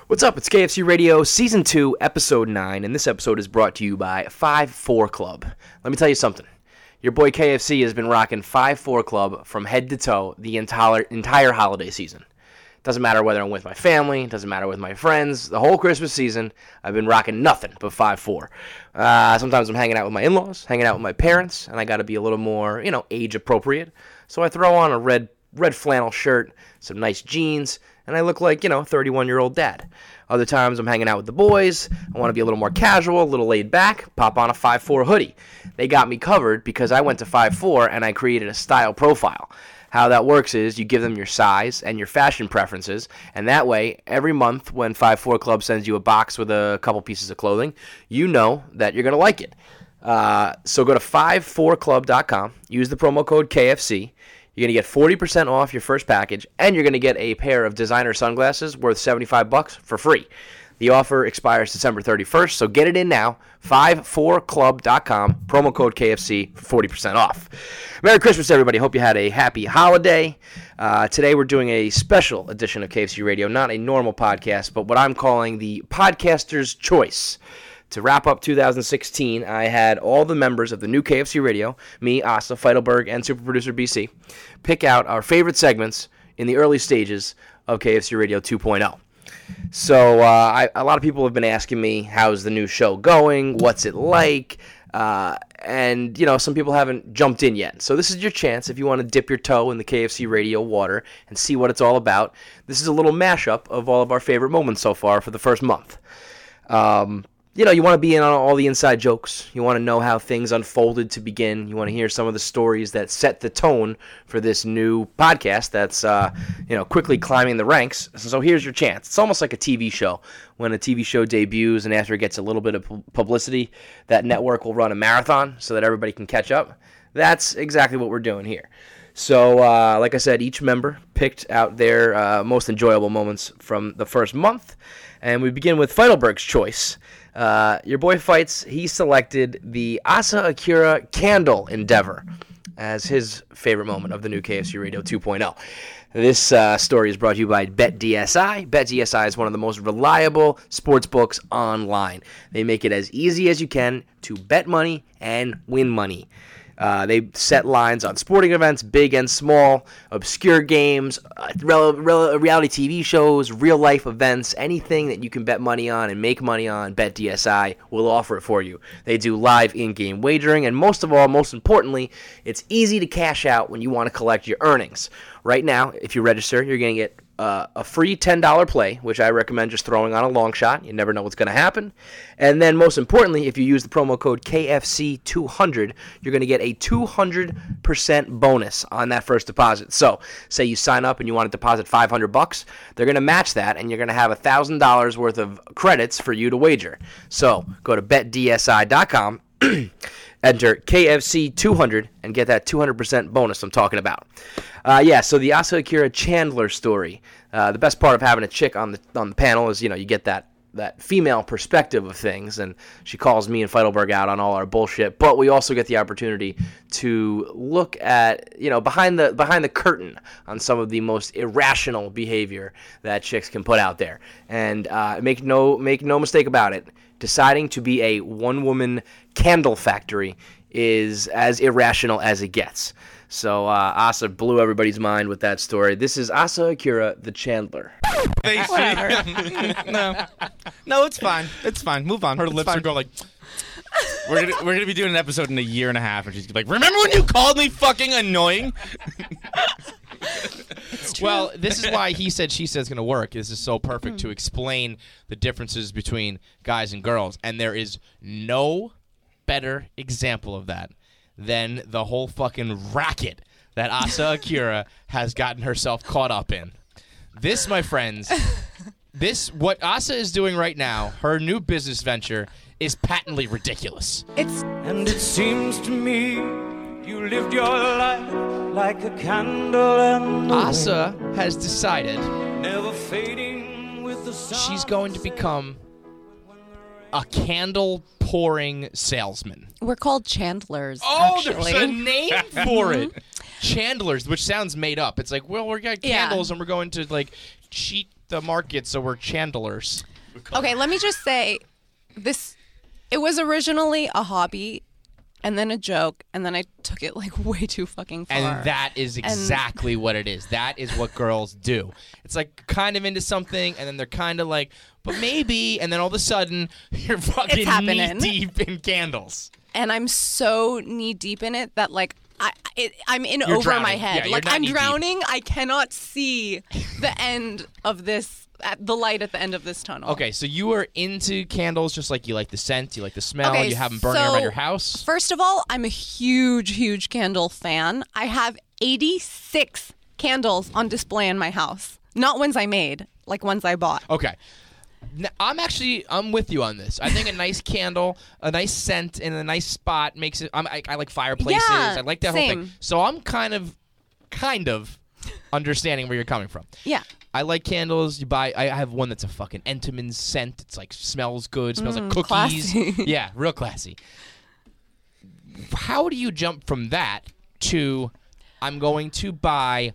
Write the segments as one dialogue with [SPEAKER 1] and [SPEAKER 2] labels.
[SPEAKER 1] What's up? It's KFC Radio Season 2, Episode 9, and this episode is brought to you by 5-4 Club. Let me tell you something. Your boy KFC has been rocking 5-4 Club from head to toe the entire holiday season. Doesn't matter whether I'm with my family, doesn't matter with my friends, the whole Christmas season, I've been rocking nothing but 5-4. Sometimes I'm hanging out with my in-laws, hanging out with my parents, and I got to be a little more, age appropriate. So I throw on a red flannel shirt, some nice jeans, and I look like, 31-year-old dad. Other times I'm hanging out with the boys. I want to be a little more casual, a little laid back, pop on a 5-4 hoodie. They got me covered because I went to 5-4 and I created a style profile. How that works is you give them your size and your fashion preferences, and that way, every month when 5-4 Club sends you a box with a couple pieces of clothing, you know that you're going to like it. So go to 54club.com, use the promo code KFC. You're going to get 40% off your first package, and you're going to get a pair of designer sunglasses worth $75 for free. The offer expires December 31st, so get it in now. 54club.com, promo code KFC for 40% off. Merry Christmas, everybody. Hope you had a happy holiday. Today we're doing a special edition of KFC Radio, not a normal podcast, but what I'm calling the Podcaster's Choice. To wrap up 2016, I had all the members of the new KFC Radio, me, Asa, Feidelberg, and super producer BC, pick out our favorite segments in the early stages of KFC Radio 2.0. So a lot of people have been asking me, how's the new show going? What's it like? And some people haven't jumped in yet. So this is your chance if you want to dip your toe in the KFC Radio water and see what it's all about. This is a little mashup of all of our favorite moments so far for the first month. You want to be in on all the inside jokes. You want to know how things unfolded to begin. You want to hear some of the stories that set the tone for this new podcast that's, quickly climbing the ranks. So here's your chance. It's almost like a TV show. When a TV show debuts and after it gets a little bit of publicity, that network will run a marathon so that everybody can catch up. That's exactly what we're doing here. So, like I said, each member picked out their most enjoyable moments from the first month. And we begin with Feidelberg's choice. Your boy Fights, he selected the Asa Akira candle endeavor as his favorite moment of the new KFC Radio 2.0. This story is brought to you by BetDSI. BetDSI is one of the most reliable sports books online. They make it as easy as you can to bet money and win money. They set lines on sporting events, big and small, obscure games, reality TV shows, real-life events, anything that you can bet money on and make money on, BetDSI will offer it for you. They do live in-game wagering, and most importantly, it's easy to cash out when you want to collect your earnings. Right now, if you register, you're going to get a free $10 play, which I recommend just throwing on a long shot. You never know what's going to happen. And then most importantly, if you use the promo code KFC200, you're going to get a 200% bonus on that first deposit. So say you sign up and you want to deposit $500, they're going to match that, and you're going to have $1,000 worth of credits for you to wager. So go to betdsi.com, enter KFC200, and get that 200% bonus I'm talking about. So the Asa Akira Chandler story. The best part of having a chick on the panel is, you get that female perspective of things, and she calls me and Feidelberg out on all our bullshit. But we also get the opportunity to look at, behind the curtain on some of the most irrational behavior that chicks can put out there. And make no mistake about it, deciding to be a one-woman candle factory is as irrational as it gets. So Asa blew everybody's mind with that story. This is Asa Akira, the Chandler.
[SPEAKER 2] No, it's fine. It's fine. Move on.
[SPEAKER 3] Her lips are going like, we're gonna be doing an episode in a year and a half, and she's like, remember when you called me fucking annoying?
[SPEAKER 2] Well, this is why he said, she said it's going to work. This is so perfect to explain the differences between guys and girls. And there is no better example of that than the whole fucking racket that Asa Akira has gotten herself caught up in. This, my friends, what Asa is doing right now, her new business venture, is patently ridiculous.
[SPEAKER 4] And it seems to me you lived your life like a candle and
[SPEAKER 2] Asa has decided
[SPEAKER 4] never fading with the sun.
[SPEAKER 2] She's going to become a candle pouring salesman.
[SPEAKER 5] We're called Chandlers.
[SPEAKER 2] Oh,
[SPEAKER 5] actually.
[SPEAKER 2] There's a name for it. Chandlers, which sounds made up. It's like, well, we got candles and we're going to like cheat the market, so we're chandlers.
[SPEAKER 5] Okay, let me just say this. It was originally a hobby and then a joke, and then I took it like way too fucking far.
[SPEAKER 2] And that is exactly what it is. That is what girls do. It's like kind of into something, and then they're kind of like, but maybe, and then all of a sudden, you're fucking knee-deep in candles.
[SPEAKER 5] And I'm so knee-deep in it that, like, I'm in
[SPEAKER 2] You're
[SPEAKER 5] over
[SPEAKER 2] drowning.
[SPEAKER 5] my head.
[SPEAKER 2] Yeah,
[SPEAKER 5] like,
[SPEAKER 2] you're not
[SPEAKER 5] I'm
[SPEAKER 2] knee-deep.
[SPEAKER 5] drowning. I cannot see the end of this, the light at the end of this tunnel.
[SPEAKER 2] Okay, so you are into candles just like you like the scent, you like the smell,
[SPEAKER 5] Okay,
[SPEAKER 2] you have them burning
[SPEAKER 5] so
[SPEAKER 2] around your house.
[SPEAKER 5] First of all, I'm a huge, huge candle fan. I have 86 candles on display in my house. Not ones I made, like ones I bought.
[SPEAKER 2] Okay. I'm with you on this. I think a nice candle, a nice scent, and a nice spot makes it. I like fireplaces.
[SPEAKER 5] Yeah,
[SPEAKER 2] I like that whole
[SPEAKER 5] same.
[SPEAKER 2] thing. So I'm kind of understanding where you're coming from.
[SPEAKER 5] Yeah.
[SPEAKER 2] I like candles. I have one that's a fucking Entenmann's scent. It's like smells good. Smells like cookies.
[SPEAKER 5] classy.
[SPEAKER 2] Yeah, real classy. How do you jump from that to I'm going to buy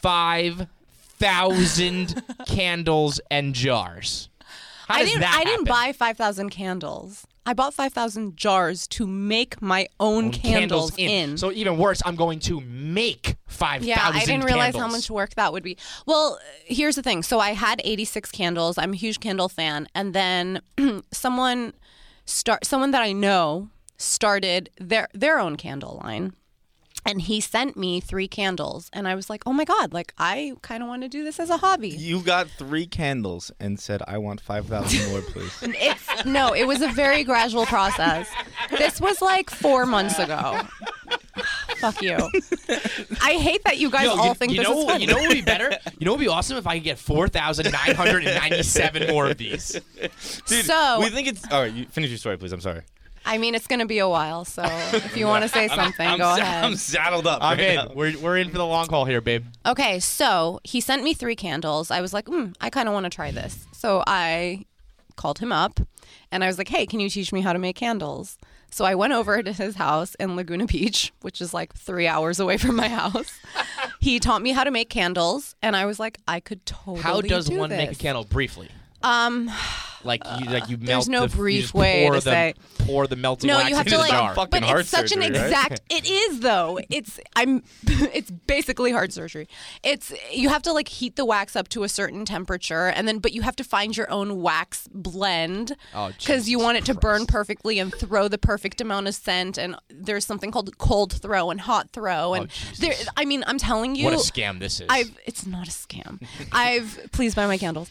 [SPEAKER 2] 5,000 candles and jars? How does that
[SPEAKER 5] I didn't
[SPEAKER 2] happen?
[SPEAKER 5] buy 5,000 candles. I bought 5,000 jars to make my own candles in.
[SPEAKER 2] So even worse, I'm going to make 5,000
[SPEAKER 5] Yeah, I didn't realize how
[SPEAKER 2] candles.
[SPEAKER 5] much work that would be. Well, here's the thing. So I had 86 candles. I'm a huge candle fan. And then someone that I know started their own candle line. And he sent me 3 candles. And I was like, oh my God, like I kind of want to do this as a hobby.
[SPEAKER 6] You got 3 candles and said, I want 5,000 more, please.
[SPEAKER 5] It was a very gradual process. This was like 4 months ago. Fuck you. I hate that you guys all think this is funny.
[SPEAKER 2] You know what would be better? You know what would be awesome if I could get 4,997 more of these.
[SPEAKER 6] Dude,
[SPEAKER 5] So-
[SPEAKER 6] we think it's... All right, you finish your story, please. I'm sorry.
[SPEAKER 5] I mean, it's going to be a while, so if you want to say something, go ahead.
[SPEAKER 6] I'm saddled up.
[SPEAKER 2] I'm
[SPEAKER 6] right
[SPEAKER 2] in.
[SPEAKER 6] now.
[SPEAKER 2] We're in for the long haul here, babe.
[SPEAKER 5] Okay, so he sent me 3 candles. I was like, I kind of want to try this. So I called him up, and I was like, hey, can you teach me how to make candles? So I went over to his house in Laguna Beach, which is like 3 hours away from my house. He taught me how to make candles, and I was like, I could totally
[SPEAKER 2] How does
[SPEAKER 5] do
[SPEAKER 2] one
[SPEAKER 5] this.
[SPEAKER 2] make a candle briefly? Like you melt
[SPEAKER 5] there's no
[SPEAKER 2] the,
[SPEAKER 5] brief
[SPEAKER 2] you just
[SPEAKER 5] way
[SPEAKER 2] pour
[SPEAKER 5] to
[SPEAKER 2] the,
[SPEAKER 5] say.
[SPEAKER 2] Pour the melting
[SPEAKER 5] No,
[SPEAKER 2] wax
[SPEAKER 5] you have
[SPEAKER 2] into
[SPEAKER 5] to
[SPEAKER 2] the
[SPEAKER 5] like,
[SPEAKER 2] jar.
[SPEAKER 6] fucking
[SPEAKER 5] but
[SPEAKER 6] heart
[SPEAKER 5] it's such an
[SPEAKER 6] surgery, right?
[SPEAKER 5] exact. It is though. It's basically heart surgery. You have to like heat the wax up to a certain temperature, and then but you have to find your own wax blend
[SPEAKER 2] Oh,
[SPEAKER 5] because you
[SPEAKER 2] Jesus
[SPEAKER 5] want it to burn
[SPEAKER 2] Christ.
[SPEAKER 5] perfectly and throw the perfect amount of scent. And there's something called cold throw and hot throw, and
[SPEAKER 2] Jesus.
[SPEAKER 5] I'm telling you,
[SPEAKER 2] What a scam this is.
[SPEAKER 5] It's not a scam. Please buy my candles.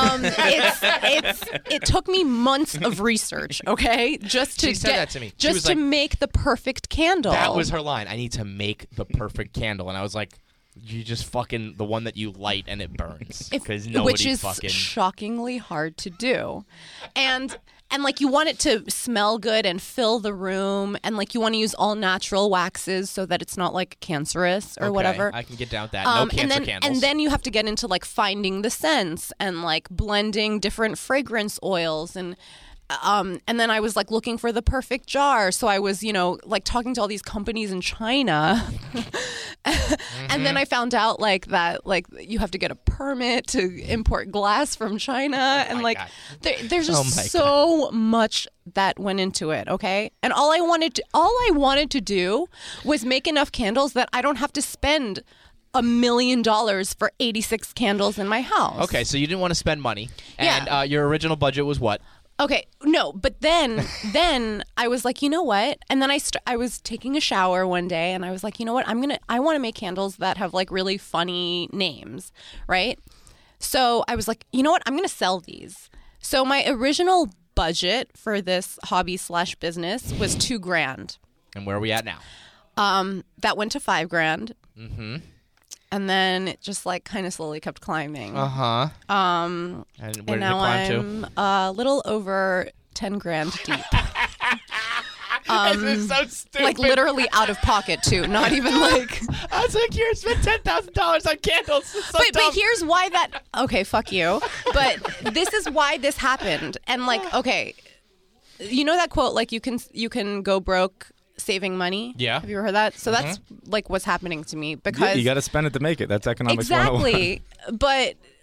[SPEAKER 5] It took me months of research, okay, just to
[SPEAKER 2] She said that to me. She
[SPEAKER 5] just
[SPEAKER 2] was
[SPEAKER 5] to
[SPEAKER 2] like-
[SPEAKER 5] make the perfect candle.
[SPEAKER 2] That was her line. I need to make the perfect candle, and I was like, "You just fucking the one that you light and it burns because nobody
[SPEAKER 5] which is
[SPEAKER 2] fucking."
[SPEAKER 5] shockingly hard to do, and like you want it to smell good and fill the room, and like you want to use all natural waxes so that it's not like cancerous or
[SPEAKER 2] Okay,
[SPEAKER 5] whatever.
[SPEAKER 2] I can get down with that. No cancer
[SPEAKER 5] and then,
[SPEAKER 2] candles.
[SPEAKER 5] And then you have to get into like finding the scents and like blending different fragrance oils and then I was like looking for the perfect jar. So I was, like talking to all these companies in China. And then I found out like that, like you have to get a permit to import glass from China. And like,
[SPEAKER 2] God.
[SPEAKER 5] there's
[SPEAKER 2] Oh
[SPEAKER 5] just
[SPEAKER 2] my
[SPEAKER 5] so much that went into it. Okay. And all I wanted to do was make enough candles that I don't have to spend $1 million for 86 candles in my house.
[SPEAKER 2] Okay, so you didn't want to spend money,
[SPEAKER 5] Yeah.
[SPEAKER 2] and your original budget was what?
[SPEAKER 5] Okay, no, but then I was like, you know what? And then I was taking a shower one day, and I was like, you know what? I want to make candles that have like really funny names, right? So I was like, you know what? I'm gonna sell these. So my original budget for this hobby / business was $2,000.
[SPEAKER 2] And where are we at now?
[SPEAKER 5] That went to $5,000. Mm-hmm. And then it just like kind of slowly kept climbing.
[SPEAKER 2] And where
[SPEAKER 5] And
[SPEAKER 2] did it
[SPEAKER 5] now
[SPEAKER 2] climb to?
[SPEAKER 5] I'm a little over $10,000 deep.
[SPEAKER 2] This is so stupid.
[SPEAKER 5] Like literally out of pocket too, not even like.
[SPEAKER 2] I was like, here, spend $10,000 on candles. It's so
[SPEAKER 5] But
[SPEAKER 2] dumb.
[SPEAKER 5] here's why that. Okay, fuck you. But this is why this happened, and like, okay, you know that quote, like you can go broke saving money.
[SPEAKER 2] Yeah.
[SPEAKER 5] Have you ever heard that? So that's like what's happening to me because
[SPEAKER 6] You got to spend it to make it. That's economics 101.
[SPEAKER 5] exactly. But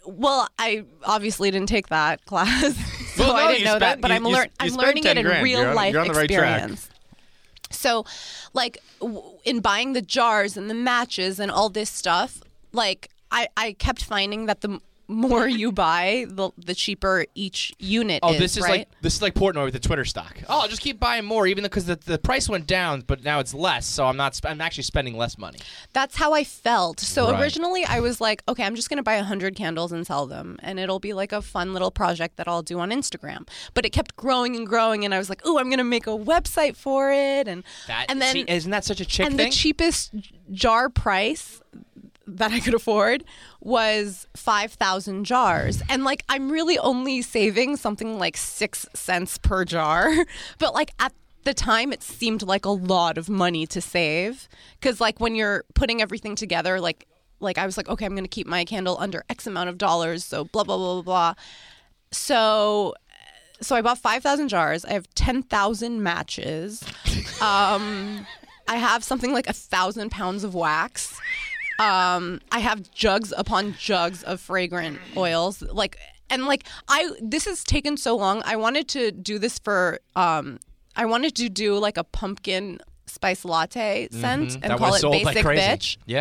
[SPEAKER 5] Well, I obviously didn't take that class, so
[SPEAKER 3] Well, no,
[SPEAKER 5] I didn't
[SPEAKER 3] you
[SPEAKER 5] know that.
[SPEAKER 3] spent-
[SPEAKER 5] But
[SPEAKER 3] you-
[SPEAKER 5] I'm
[SPEAKER 3] you
[SPEAKER 5] I'm
[SPEAKER 3] spent
[SPEAKER 5] learning it
[SPEAKER 3] 10
[SPEAKER 5] in
[SPEAKER 3] grand.
[SPEAKER 5] real life
[SPEAKER 3] You're on the right track.
[SPEAKER 5] experience. So, like, in buying the jars and the matches and all this stuff, like, I kept finding that the more you buy, the cheaper each unit is.
[SPEAKER 2] This is
[SPEAKER 5] right?
[SPEAKER 2] this is like Portnoy with the Twitter stock. Oh, I'll just keep buying more, even because the price went down, but now it's less. So I'm actually spending less money.
[SPEAKER 5] That's how I felt. So
[SPEAKER 2] Right.
[SPEAKER 5] originally I was like, okay, I'm just going to buy 100 candles and sell them. And it'll be like a fun little project that I'll do on Instagram. But it kept growing and growing. And I was like, ooh, I'm going to make a website for it. And then,
[SPEAKER 2] isn't that such a chick
[SPEAKER 5] and
[SPEAKER 2] thing?
[SPEAKER 5] the cheapest jar price that I could afford was 5,000 jars. And like, I'm really only saving something like 6 cents per jar. But like at the time, it seemed like a lot of money to save. Because like when you're putting everything together, like I was like, okay, I'm going to keep my candle under X amount of dollars. So blah, blah, blah, blah, blah. So I bought 5,000 jars. I have 10,000 matches. I have something like 1,000 pounds of wax. I have jugs upon jugs of fragrant oils. This has taken so long. I wanted to do this for, I wanted to do like a pumpkin spice latte scent and
[SPEAKER 2] That
[SPEAKER 5] call
[SPEAKER 2] was
[SPEAKER 5] it
[SPEAKER 2] sold
[SPEAKER 5] Basic
[SPEAKER 2] like crazy.
[SPEAKER 5] Bitch.
[SPEAKER 2] Yeah.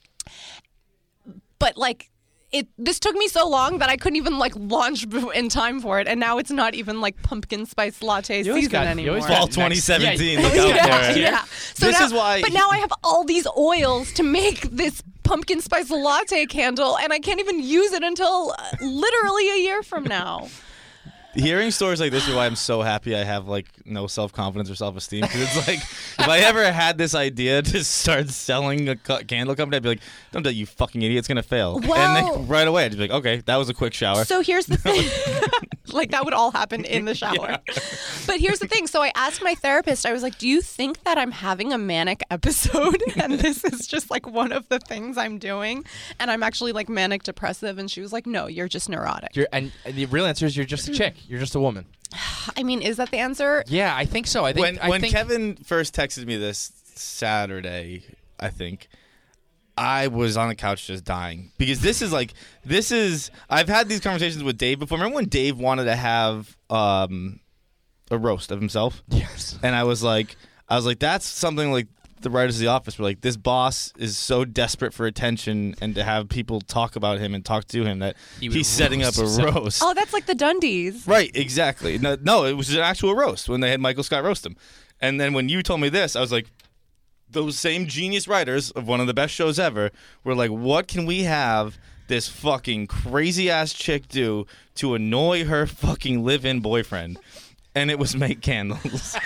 [SPEAKER 5] But like, this took me so long that I couldn't even like launch in time for it, and now it's not even like pumpkin spice latte
[SPEAKER 2] You always
[SPEAKER 5] season
[SPEAKER 2] got- you
[SPEAKER 5] anymore.
[SPEAKER 2] always
[SPEAKER 6] Fall
[SPEAKER 2] Next-
[SPEAKER 6] 2017.
[SPEAKER 2] yeah,
[SPEAKER 6] Look out
[SPEAKER 5] yeah,
[SPEAKER 6] for it.
[SPEAKER 5] yeah. So
[SPEAKER 6] This
[SPEAKER 5] now,
[SPEAKER 6] is why-
[SPEAKER 5] But now I have all these oils to make this pumpkin spice latte candle, and I can't even use it until literally a year from now.
[SPEAKER 6] Hearing stories like this is why I'm so happy I have like no self-confidence or self-esteem, because it's like if I ever had this idea to start selling a candle company, I'd be like, don't do that, you fucking idiot, it's gonna fail.
[SPEAKER 5] Well-
[SPEAKER 6] and then right away I'd be like, okay, that was a quick shower.
[SPEAKER 5] So here's the thing. Like, that would all happen in the shower. But here's the thing. So I asked my therapist, I was like, do you think that I'm having a manic episode? And this is just like one of the things I'm doing. And I'm actually like manic depressive. And she was like, no, you're just neurotic.
[SPEAKER 2] And the real answer is you're just a chick. You're just a woman.
[SPEAKER 5] I mean, is that the answer?
[SPEAKER 2] Yeah, I think so. I think
[SPEAKER 6] when Kevin first texted me this Saturday, I think, I was on the couch just dying, because this is I've had these conversations with Dave before. Remember when Dave wanted to have a roast of himself?
[SPEAKER 2] Yes.
[SPEAKER 6] And I was like, that's something like the writers of The Office were like, this boss is so desperate for attention and to have people talk about him and talk to him that
[SPEAKER 2] He would
[SPEAKER 6] he's setting up
[SPEAKER 2] roast
[SPEAKER 6] a
[SPEAKER 2] himself.
[SPEAKER 6] roast.
[SPEAKER 5] Oh, that's like the Dundies.
[SPEAKER 6] Right, exactly. No, it was an actual roast when they had Michael Scott roast him. And then when you told me this, I was like, those same genius writers of one of the best shows ever were like, what can we have this fucking crazy ass chick do to annoy her fucking live-in boyfriend? And it was make candles.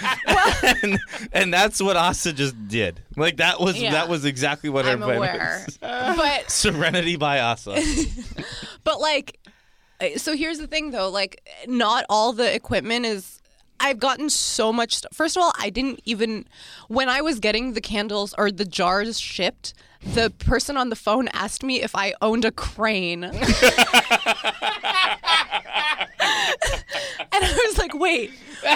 [SPEAKER 6] and that's what Asa just did. Like that was exactly what her
[SPEAKER 5] I'm
[SPEAKER 6] plan
[SPEAKER 5] aware.
[SPEAKER 6] was.
[SPEAKER 5] But
[SPEAKER 6] Serenity by Asa.
[SPEAKER 5] But like, so here's the thing though, like not all the equipment is, I've gotten so much first of all, I didn't even, when I was getting the candles or the jars shipped, the person on the phone asked me if I owned a crane. And I was like, wait,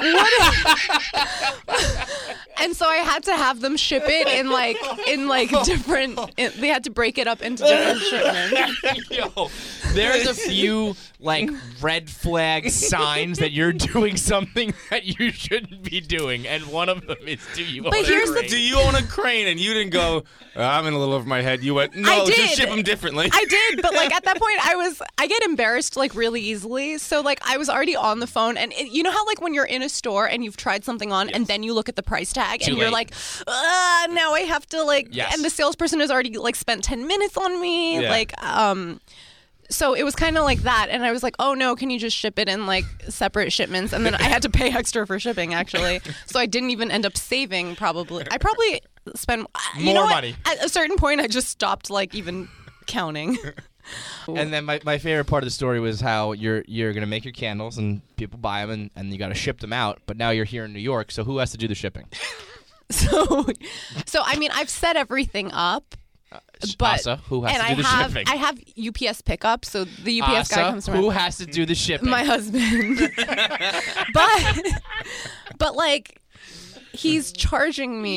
[SPEAKER 5] what? And so I had to have them ship it in different, they had to break it up into different shipments.
[SPEAKER 2] Yo, there's a few like red flag signs that you're doing something that you shouldn't be doing, and one of them is do you own a
[SPEAKER 5] here's the
[SPEAKER 2] crane?
[SPEAKER 6] Do you own a crane? And you didn't go, I'm in a little over my head. You went, no,
[SPEAKER 5] I
[SPEAKER 6] just
[SPEAKER 5] did.
[SPEAKER 6] ship them differently.
[SPEAKER 5] I did, but like at that point, I get embarrassed like really easily. So like I was already on the phone, and you know how like when you're in a store and you've tried something on, and then you look at the price tag,
[SPEAKER 2] Too
[SPEAKER 5] and you're
[SPEAKER 2] late.
[SPEAKER 5] like, now I have to like,
[SPEAKER 2] Yes.
[SPEAKER 5] and the salesperson has already like spent 10 minutes on me,
[SPEAKER 6] Yeah.
[SPEAKER 5] like So it was kind of like that, and I was like, "Oh no, can you just ship it in like separate shipments?" And then I had to pay extra for shipping, actually. So I didn't even end up saving. I probably spent you
[SPEAKER 2] More
[SPEAKER 5] know what?
[SPEAKER 2] money.
[SPEAKER 5] At a certain point. I just stopped like even counting.
[SPEAKER 2] And then my favorite part of the story was how you're gonna make your candles and people buy them and you got to ship them out. But now you're here in New York, so who has to do the shipping?
[SPEAKER 5] So I mean, I've set everying up. But
[SPEAKER 2] Asa, who has
[SPEAKER 5] and
[SPEAKER 2] to do the shipping?
[SPEAKER 5] I have UPS pickup, so the UPS guy
[SPEAKER 2] Asa,
[SPEAKER 5] comes
[SPEAKER 2] who
[SPEAKER 5] around.
[SPEAKER 2] has to do the shipping?
[SPEAKER 5] My husband. but like he's charging me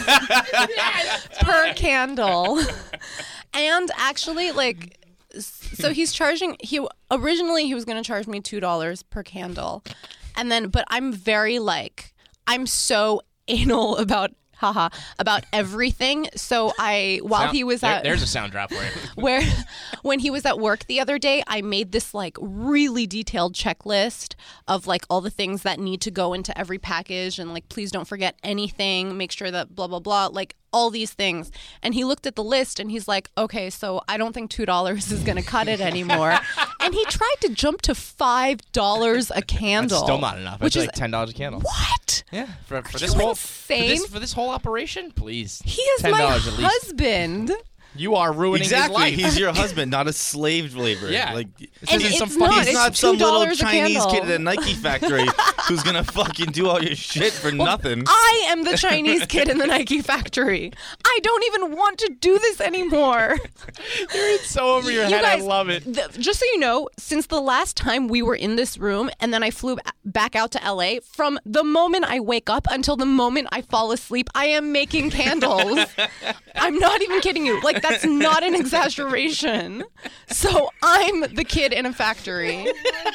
[SPEAKER 5] per candle. And actually like So he's charging. Originally he was going to charge me $2 per candle, and then but I'm very like I'm so anal about everything. So while he was at
[SPEAKER 2] there's a sound drop for you.
[SPEAKER 5] when he was at work the other day, I made this like really detailed checklist of like all the things that need to go into every package and like please don't forget anything, make sure that blah blah blah, like all these things. And he looked at the list and he's like, okay, so I don't think $2 is going to cut it anymore. And he tried to jump to $5 a candle.
[SPEAKER 2] That's still not enough.
[SPEAKER 5] Which
[SPEAKER 2] It's
[SPEAKER 5] is
[SPEAKER 2] like $10 a candle.
[SPEAKER 5] What?
[SPEAKER 2] Yeah, for
[SPEAKER 5] Are
[SPEAKER 2] this
[SPEAKER 5] you
[SPEAKER 2] whole
[SPEAKER 5] insane?
[SPEAKER 2] for this whole operation, please.
[SPEAKER 5] He is
[SPEAKER 2] $10
[SPEAKER 5] my
[SPEAKER 2] at least.
[SPEAKER 5] husband.
[SPEAKER 2] You are ruining
[SPEAKER 6] Exactly.
[SPEAKER 2] his life.
[SPEAKER 6] He's your husband, not a slave labor.
[SPEAKER 2] Yeah.
[SPEAKER 6] Like,
[SPEAKER 5] And
[SPEAKER 2] isn't some
[SPEAKER 5] it's
[SPEAKER 2] fucking-
[SPEAKER 5] not.
[SPEAKER 6] he's
[SPEAKER 5] It's
[SPEAKER 6] not some little
[SPEAKER 5] $2 a
[SPEAKER 6] Chinese
[SPEAKER 5] candle.
[SPEAKER 6] kid at a Nike factory who's gonna fucking do all your shit for nothing.
[SPEAKER 5] I am the Chinese kid in the Nike factory. I don't even want to do this anymore.
[SPEAKER 2] You're so over your
[SPEAKER 5] You
[SPEAKER 2] head.
[SPEAKER 5] guys,
[SPEAKER 2] I love it.
[SPEAKER 5] Just so you know, since the last time we were in this room and then I flew back out to LA, from the moment I wake up until the moment I fall asleep, I am making candles. I'm not even kidding you. Like, that's not an exaggeration. So I'm the kid in a factory.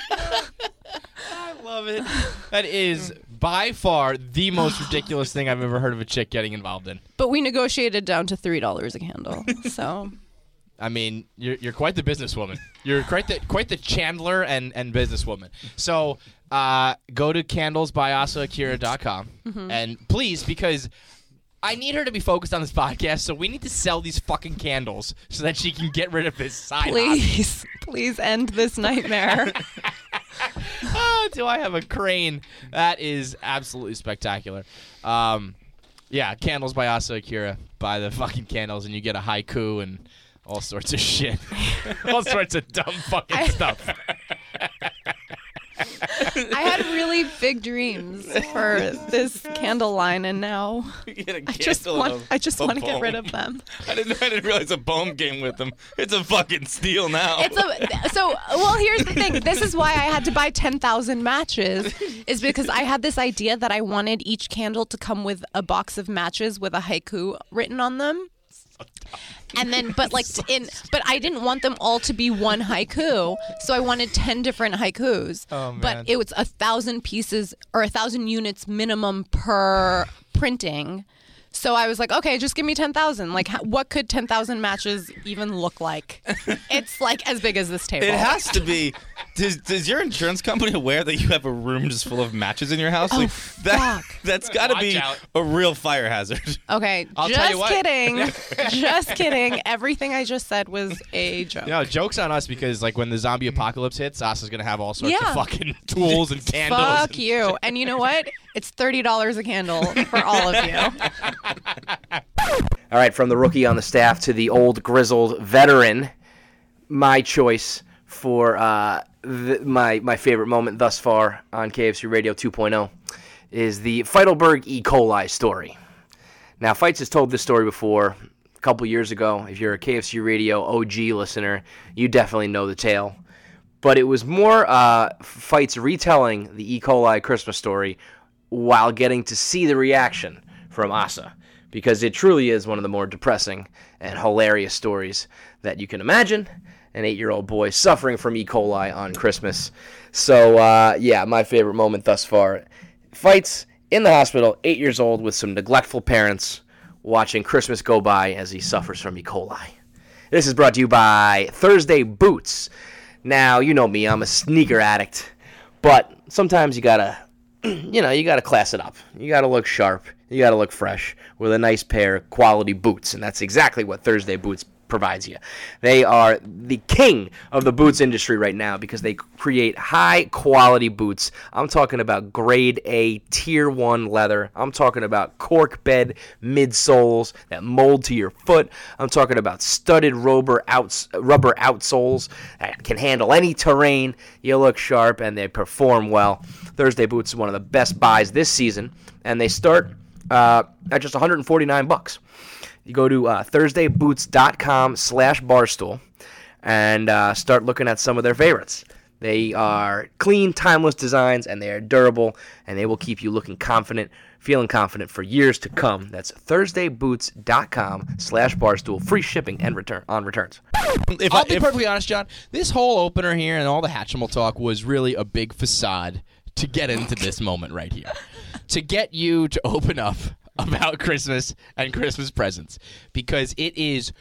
[SPEAKER 2] I love it. That is by far the most ridiculous thing I've ever heard of a chick getting involved in.
[SPEAKER 5] But we negotiated down to $3 a candle. So
[SPEAKER 2] I mean, you're quite the businesswoman. You're quite the chandler and businesswoman. So go to candlesbyAsaAkira.com and please, because I need her to be focused on this podcast, so we need to sell these fucking candles so that she can get rid of this side hobby.
[SPEAKER 5] please end this nightmare.
[SPEAKER 2] Do I have a crane? That is absolutely spectacular. Yeah, Candles by Asa Akira. Buy the fucking candles and you get a haiku and all sorts of shit. All sorts of dumb fucking stuff.
[SPEAKER 5] I had really big dreams for this candle line, and now I just want to get rid of them.
[SPEAKER 6] I didn't realize a poem came with them. It's a fucking steal now.
[SPEAKER 5] Well, here's the thing. This is why I had to buy 10,000 matches, is because I had this idea that I wanted each candle to come with a box of matches with a haiku written on them. And then, but I didn't want them all to be one haiku, so I wanted 10 different haikus.
[SPEAKER 2] Oh, man.
[SPEAKER 5] But it was 1,000 pieces or 1,000 units minimum per printing. So I was like, okay, just give me 10,000. Like, what could 10,000 matches even look like? It's like as big as this table.
[SPEAKER 6] It has to be. Does your insurance company aware that you have a room just full of matches in your house?
[SPEAKER 5] Oh,
[SPEAKER 6] That's got to
[SPEAKER 2] Watch
[SPEAKER 6] be
[SPEAKER 2] out.
[SPEAKER 6] a real fire hazard.
[SPEAKER 5] Okay,
[SPEAKER 2] I'll tell you
[SPEAKER 5] just
[SPEAKER 2] what.
[SPEAKER 5] kidding. Just kidding. Everything I just said was a joke.
[SPEAKER 2] You know, joke's on us because, like, when the zombie apocalypse hits, Asa's going to have all sorts
[SPEAKER 5] Yeah.
[SPEAKER 2] of fucking tools and candles.
[SPEAKER 5] Fuck you. And you know what? It's $30 a candle for all of you.
[SPEAKER 1] All right, from the rookie on the staff to the old grizzled veteran, my choice for my favorite moment thus far on KFC Radio 2.0 is the Feidelberg E. coli story. Now, Fights has told this story before a couple years ago. If you're a KFC Radio OG listener, you definitely know the tale. But it was more Fights retelling the E. coli Christmas story while getting to see the reaction from Asa, because it truly is one of the more depressing and hilarious stories that you can imagine. An 8-year-old boy suffering from E. coli on Christmas. So, yeah, my favorite moment thus far. Fights in the hospital, 8 years old, with some neglectful parents watching Christmas go by as he suffers from E. coli. This is brought to you by Thursday Boots. Now, you know me, I'm a sneaker addict, but sometimes you gotta class it up. You gotta look sharp. You gotta look fresh with a nice pair of quality boots, and that's exactly what Thursday Boots provides you. They are the king of the boots industry right now because they create high quality boots. I'm talking about grade A tier 1 leather. I'm talking about cork bed midsoles that mold to your foot. I'm talking about studded rubber outsoles that can handle any terrain. You look sharp and they perform well. Thursday Boots is one of the best buys this season, and they start at just $149. You go to thursdayboots.com/barstool and start looking at some of their favorites. They are clean, timeless designs, and they are durable, and they will keep you looking confident, feeling confident for years to come. That's ThursdayBoots.com/Barstool. Free shipping and returns.
[SPEAKER 2] I'll be perfectly honest, John. This whole opener here and all the Hatchimal talk was really a big facade to get into this moment right here. To get you to open up about Christmas and Christmas presents. Because it is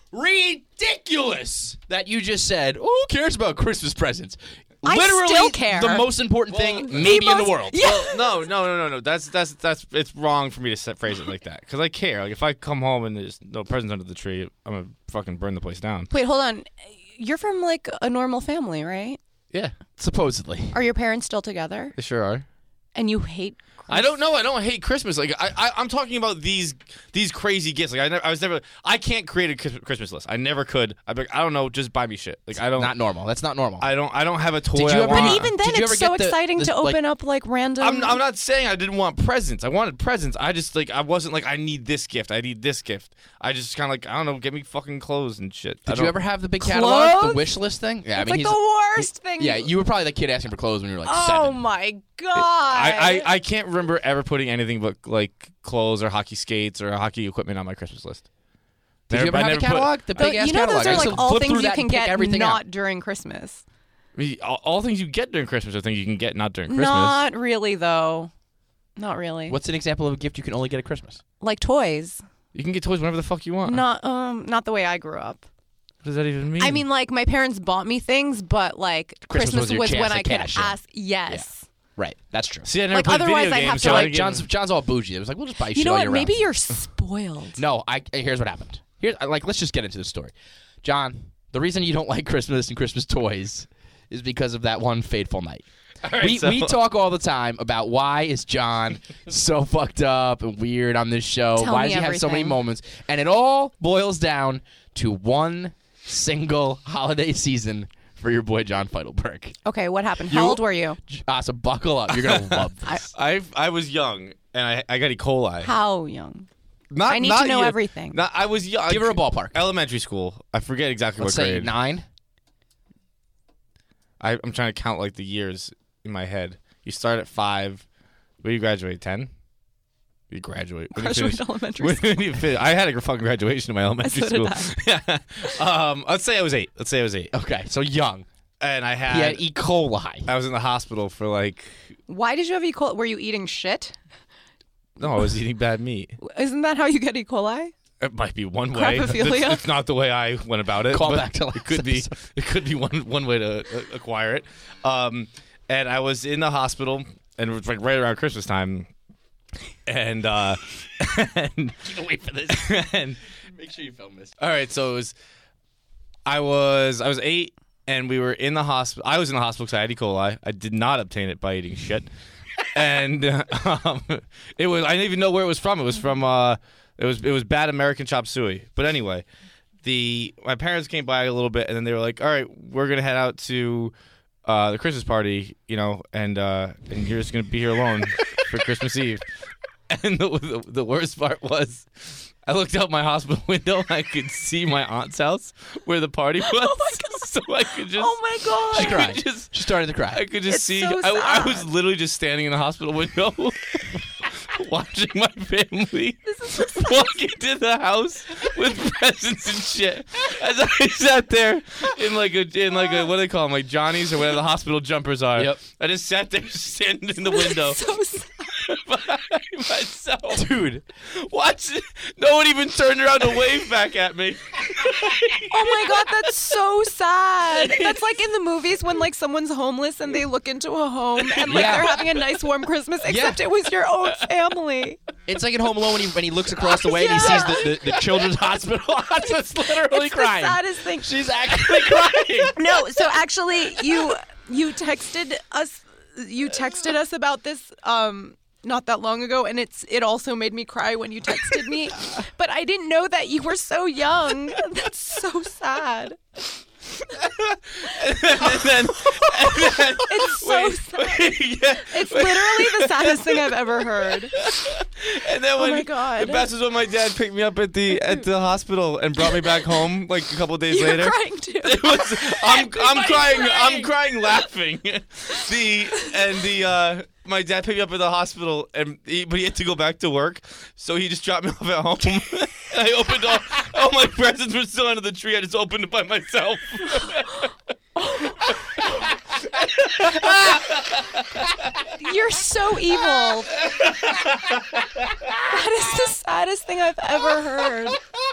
[SPEAKER 2] ridiculous that you just said, "Oh, who cares about Christmas presents?"
[SPEAKER 5] I
[SPEAKER 2] Literally
[SPEAKER 5] still care.
[SPEAKER 2] the most important thing maybe in the world.
[SPEAKER 3] Well, no. That's it's wrong for me to phrase it like that because I care. Like if I come home and there's no presents under the tree, I'm gonna fucking burn the place down.
[SPEAKER 5] Wait, hold on. You're from like a normal family, right?
[SPEAKER 3] Yeah,
[SPEAKER 2] Supposedly.
[SPEAKER 5] Are your parents still together?
[SPEAKER 3] they sure are.
[SPEAKER 5] And you hate
[SPEAKER 3] I don't know. I don't hate Christmas. Like I'm talking about these crazy gifts. Like I can't create a Christmas list. I never could. I don't know. Just buy me shit. Like I don't.
[SPEAKER 2] Not normal. That's not normal.
[SPEAKER 3] I don't have a toy.
[SPEAKER 2] Did you
[SPEAKER 3] I
[SPEAKER 2] ever-
[SPEAKER 3] want.
[SPEAKER 5] But even then,
[SPEAKER 2] Did you
[SPEAKER 5] it's
[SPEAKER 2] ever
[SPEAKER 5] so
[SPEAKER 2] get the-
[SPEAKER 5] exciting to
[SPEAKER 2] like-
[SPEAKER 5] open up like random.
[SPEAKER 3] I'm not saying I didn't want presents. I wanted presents. I just I wasn't like I need this gift. I need this gift. I just kind of like I don't know. Get me fucking clothes and shit.
[SPEAKER 2] Did you ever have the big catalog, the
[SPEAKER 5] Clothes?
[SPEAKER 2] wish list thing? Yeah,
[SPEAKER 5] It's like the worst thing.
[SPEAKER 2] Yeah, you were probably the kid asking for clothes when you were like
[SPEAKER 5] Oh
[SPEAKER 2] 7.
[SPEAKER 5] my god.
[SPEAKER 3] I can't remember ever putting anything but like clothes or hockey skates or hockey equipment on my Christmas list.
[SPEAKER 2] Did you ever have a catalog? The big ass
[SPEAKER 5] you know
[SPEAKER 2] catalog.
[SPEAKER 5] those
[SPEAKER 2] I
[SPEAKER 5] are
[SPEAKER 2] used
[SPEAKER 5] like
[SPEAKER 2] to
[SPEAKER 5] all
[SPEAKER 2] flip
[SPEAKER 5] things
[SPEAKER 2] through
[SPEAKER 5] you
[SPEAKER 2] that
[SPEAKER 5] can
[SPEAKER 2] and pick
[SPEAKER 5] get
[SPEAKER 2] everything
[SPEAKER 5] not
[SPEAKER 2] out.
[SPEAKER 5] during Christmas.
[SPEAKER 3] I mean, all things you get during Christmas are things you can get not during Christmas.
[SPEAKER 5] Not really though. Not really.
[SPEAKER 2] What's an example of a gift you can only get at Christmas?
[SPEAKER 5] Like toys.
[SPEAKER 3] You can get toys whenever the fuck you want.
[SPEAKER 5] Not the way I grew up.
[SPEAKER 3] What does that even mean?
[SPEAKER 5] I mean, like my parents bought me things, but like
[SPEAKER 2] Christmas was your
[SPEAKER 5] was
[SPEAKER 2] chance
[SPEAKER 5] when
[SPEAKER 2] to
[SPEAKER 5] I could
[SPEAKER 2] cash in.
[SPEAKER 5] ask. Yes.
[SPEAKER 2] Right, that's true.
[SPEAKER 3] see, I never
[SPEAKER 5] like,
[SPEAKER 3] played
[SPEAKER 5] otherwise
[SPEAKER 3] video
[SPEAKER 5] I'd
[SPEAKER 3] games.
[SPEAKER 5] have to,
[SPEAKER 3] so I
[SPEAKER 5] like,
[SPEAKER 3] didn't get-
[SPEAKER 2] John's all bougie. It was like, we'll just buy you
[SPEAKER 5] You
[SPEAKER 2] shit
[SPEAKER 5] know
[SPEAKER 2] all
[SPEAKER 5] what?
[SPEAKER 2] year
[SPEAKER 5] Maybe
[SPEAKER 2] round.
[SPEAKER 5] you're spoiled.
[SPEAKER 2] No, here's what happened. Let's just get into the story. John, the reason you don't like Christmas and Christmas toys is because of that one fateful night. We talk all the time about why is John so fucked up and weird on this show.
[SPEAKER 5] Tell
[SPEAKER 2] Why
[SPEAKER 5] me
[SPEAKER 2] does he have so many
[SPEAKER 5] everything.
[SPEAKER 2] moments? And it all boils down to one single holiday season for your boy John Feidelberg.
[SPEAKER 5] Okay, what happened? How old were you?
[SPEAKER 2] So buckle up. You're going to love this.
[SPEAKER 3] I was young and I got E. coli.
[SPEAKER 5] How young?
[SPEAKER 3] Not,
[SPEAKER 5] I need
[SPEAKER 3] not
[SPEAKER 5] to know
[SPEAKER 3] you-
[SPEAKER 5] everything.
[SPEAKER 3] Not, I was young.
[SPEAKER 2] Give her a ballpark.
[SPEAKER 3] Elementary school. I forget exactly
[SPEAKER 2] Let's
[SPEAKER 3] what
[SPEAKER 2] say
[SPEAKER 3] grade.
[SPEAKER 2] 9.
[SPEAKER 3] I'm trying to count like the years in my head. You start at 5. When do you graduate? 10? You graduate. When do you
[SPEAKER 5] Graduate
[SPEAKER 3] finish?
[SPEAKER 5] elementary
[SPEAKER 3] When do you finish? I had a fucking graduation in my elementary
[SPEAKER 5] So did
[SPEAKER 3] school. Yeah. Let's say I was 8.
[SPEAKER 2] Okay, so young.
[SPEAKER 3] And I
[SPEAKER 2] He had
[SPEAKER 3] had.
[SPEAKER 2] E. coli.
[SPEAKER 3] I was in the hospital for like.
[SPEAKER 5] Why did you have E. coli? Were you eating shit?
[SPEAKER 3] No, I was eating bad meat.
[SPEAKER 5] Isn't that how you get E. coli?
[SPEAKER 3] It might be one way.
[SPEAKER 5] Crappophilia?
[SPEAKER 3] It's not the way I went about it.
[SPEAKER 2] Call
[SPEAKER 3] but
[SPEAKER 2] back to last
[SPEAKER 3] it could be.
[SPEAKER 2] episode.
[SPEAKER 3] It could be one way to acquire it. And I was in the hospital, and it was like right around Christmas time, and
[SPEAKER 2] Wait for this.
[SPEAKER 3] and
[SPEAKER 2] Make sure you film this.
[SPEAKER 3] all right, so it was. I was 8, and we were in the hospital. I was in the hospital because I had E. coli. I did not obtain it by eating shit, and it was. I didn't even know where it was from. It was from. It was bad American chop suey. But anyway, my parents came by a little bit, and then they were like, "All right, we're gonna head out to the Christmas party, and you're just gonna be here alone for Christmas Eve." And the worst part was, I looked out my hospital window and I could see my aunt's house where the party was. Oh my god! So I could just.
[SPEAKER 5] Oh my god!
[SPEAKER 2] She
[SPEAKER 3] I
[SPEAKER 2] cried.
[SPEAKER 3] could just.
[SPEAKER 2] She started to cry.
[SPEAKER 3] I could just
[SPEAKER 5] It's
[SPEAKER 3] see.
[SPEAKER 5] so
[SPEAKER 3] I was
[SPEAKER 5] sad.
[SPEAKER 3] literally just standing in the hospital window, watching my family walk into the house with presents and shit. As I sat there in like a what do they call them, like Johnny's or whatever the hospital jumpers are.
[SPEAKER 2] Yep.
[SPEAKER 3] I just sat there standing in the window
[SPEAKER 5] So sad.
[SPEAKER 3] by myself.
[SPEAKER 2] Dude,
[SPEAKER 3] Watch it. No one even turned around to wave back at me.
[SPEAKER 5] Oh my god, that's so sad. That's like in the movies when like someone's homeless and they look into a home and like
[SPEAKER 2] Yeah.
[SPEAKER 5] they're having a nice warm Christmas, except it was your own family.
[SPEAKER 2] it's like in Home Alone when he looks across the way and he sees the children's hospital. That's literally
[SPEAKER 5] It's
[SPEAKER 2] crying.
[SPEAKER 5] the saddest thing.
[SPEAKER 2] She's actually crying.
[SPEAKER 5] No, so actually you texted us about this not that long ago, and it also made me cry when you texted me. But I didn't know that you were so young. That's so sad.
[SPEAKER 3] and then
[SPEAKER 5] It's so sad.
[SPEAKER 3] yeah.
[SPEAKER 5] It's literally the saddest thing I've ever heard.
[SPEAKER 3] And then
[SPEAKER 5] Oh
[SPEAKER 3] when
[SPEAKER 5] my God.
[SPEAKER 3] the best was when my dad picked me up at the hospital and brought me back home like a couple days
[SPEAKER 5] You're
[SPEAKER 3] later.
[SPEAKER 5] crying too.
[SPEAKER 3] It was, I'm crying laughing. My dad picked me up at the hospital but he had to go back to work, so he just dropped me off at home. And I opened all my presents were still under the tree. I just opened it by myself.
[SPEAKER 5] You're so evil. That is the saddest thing I've ever heard.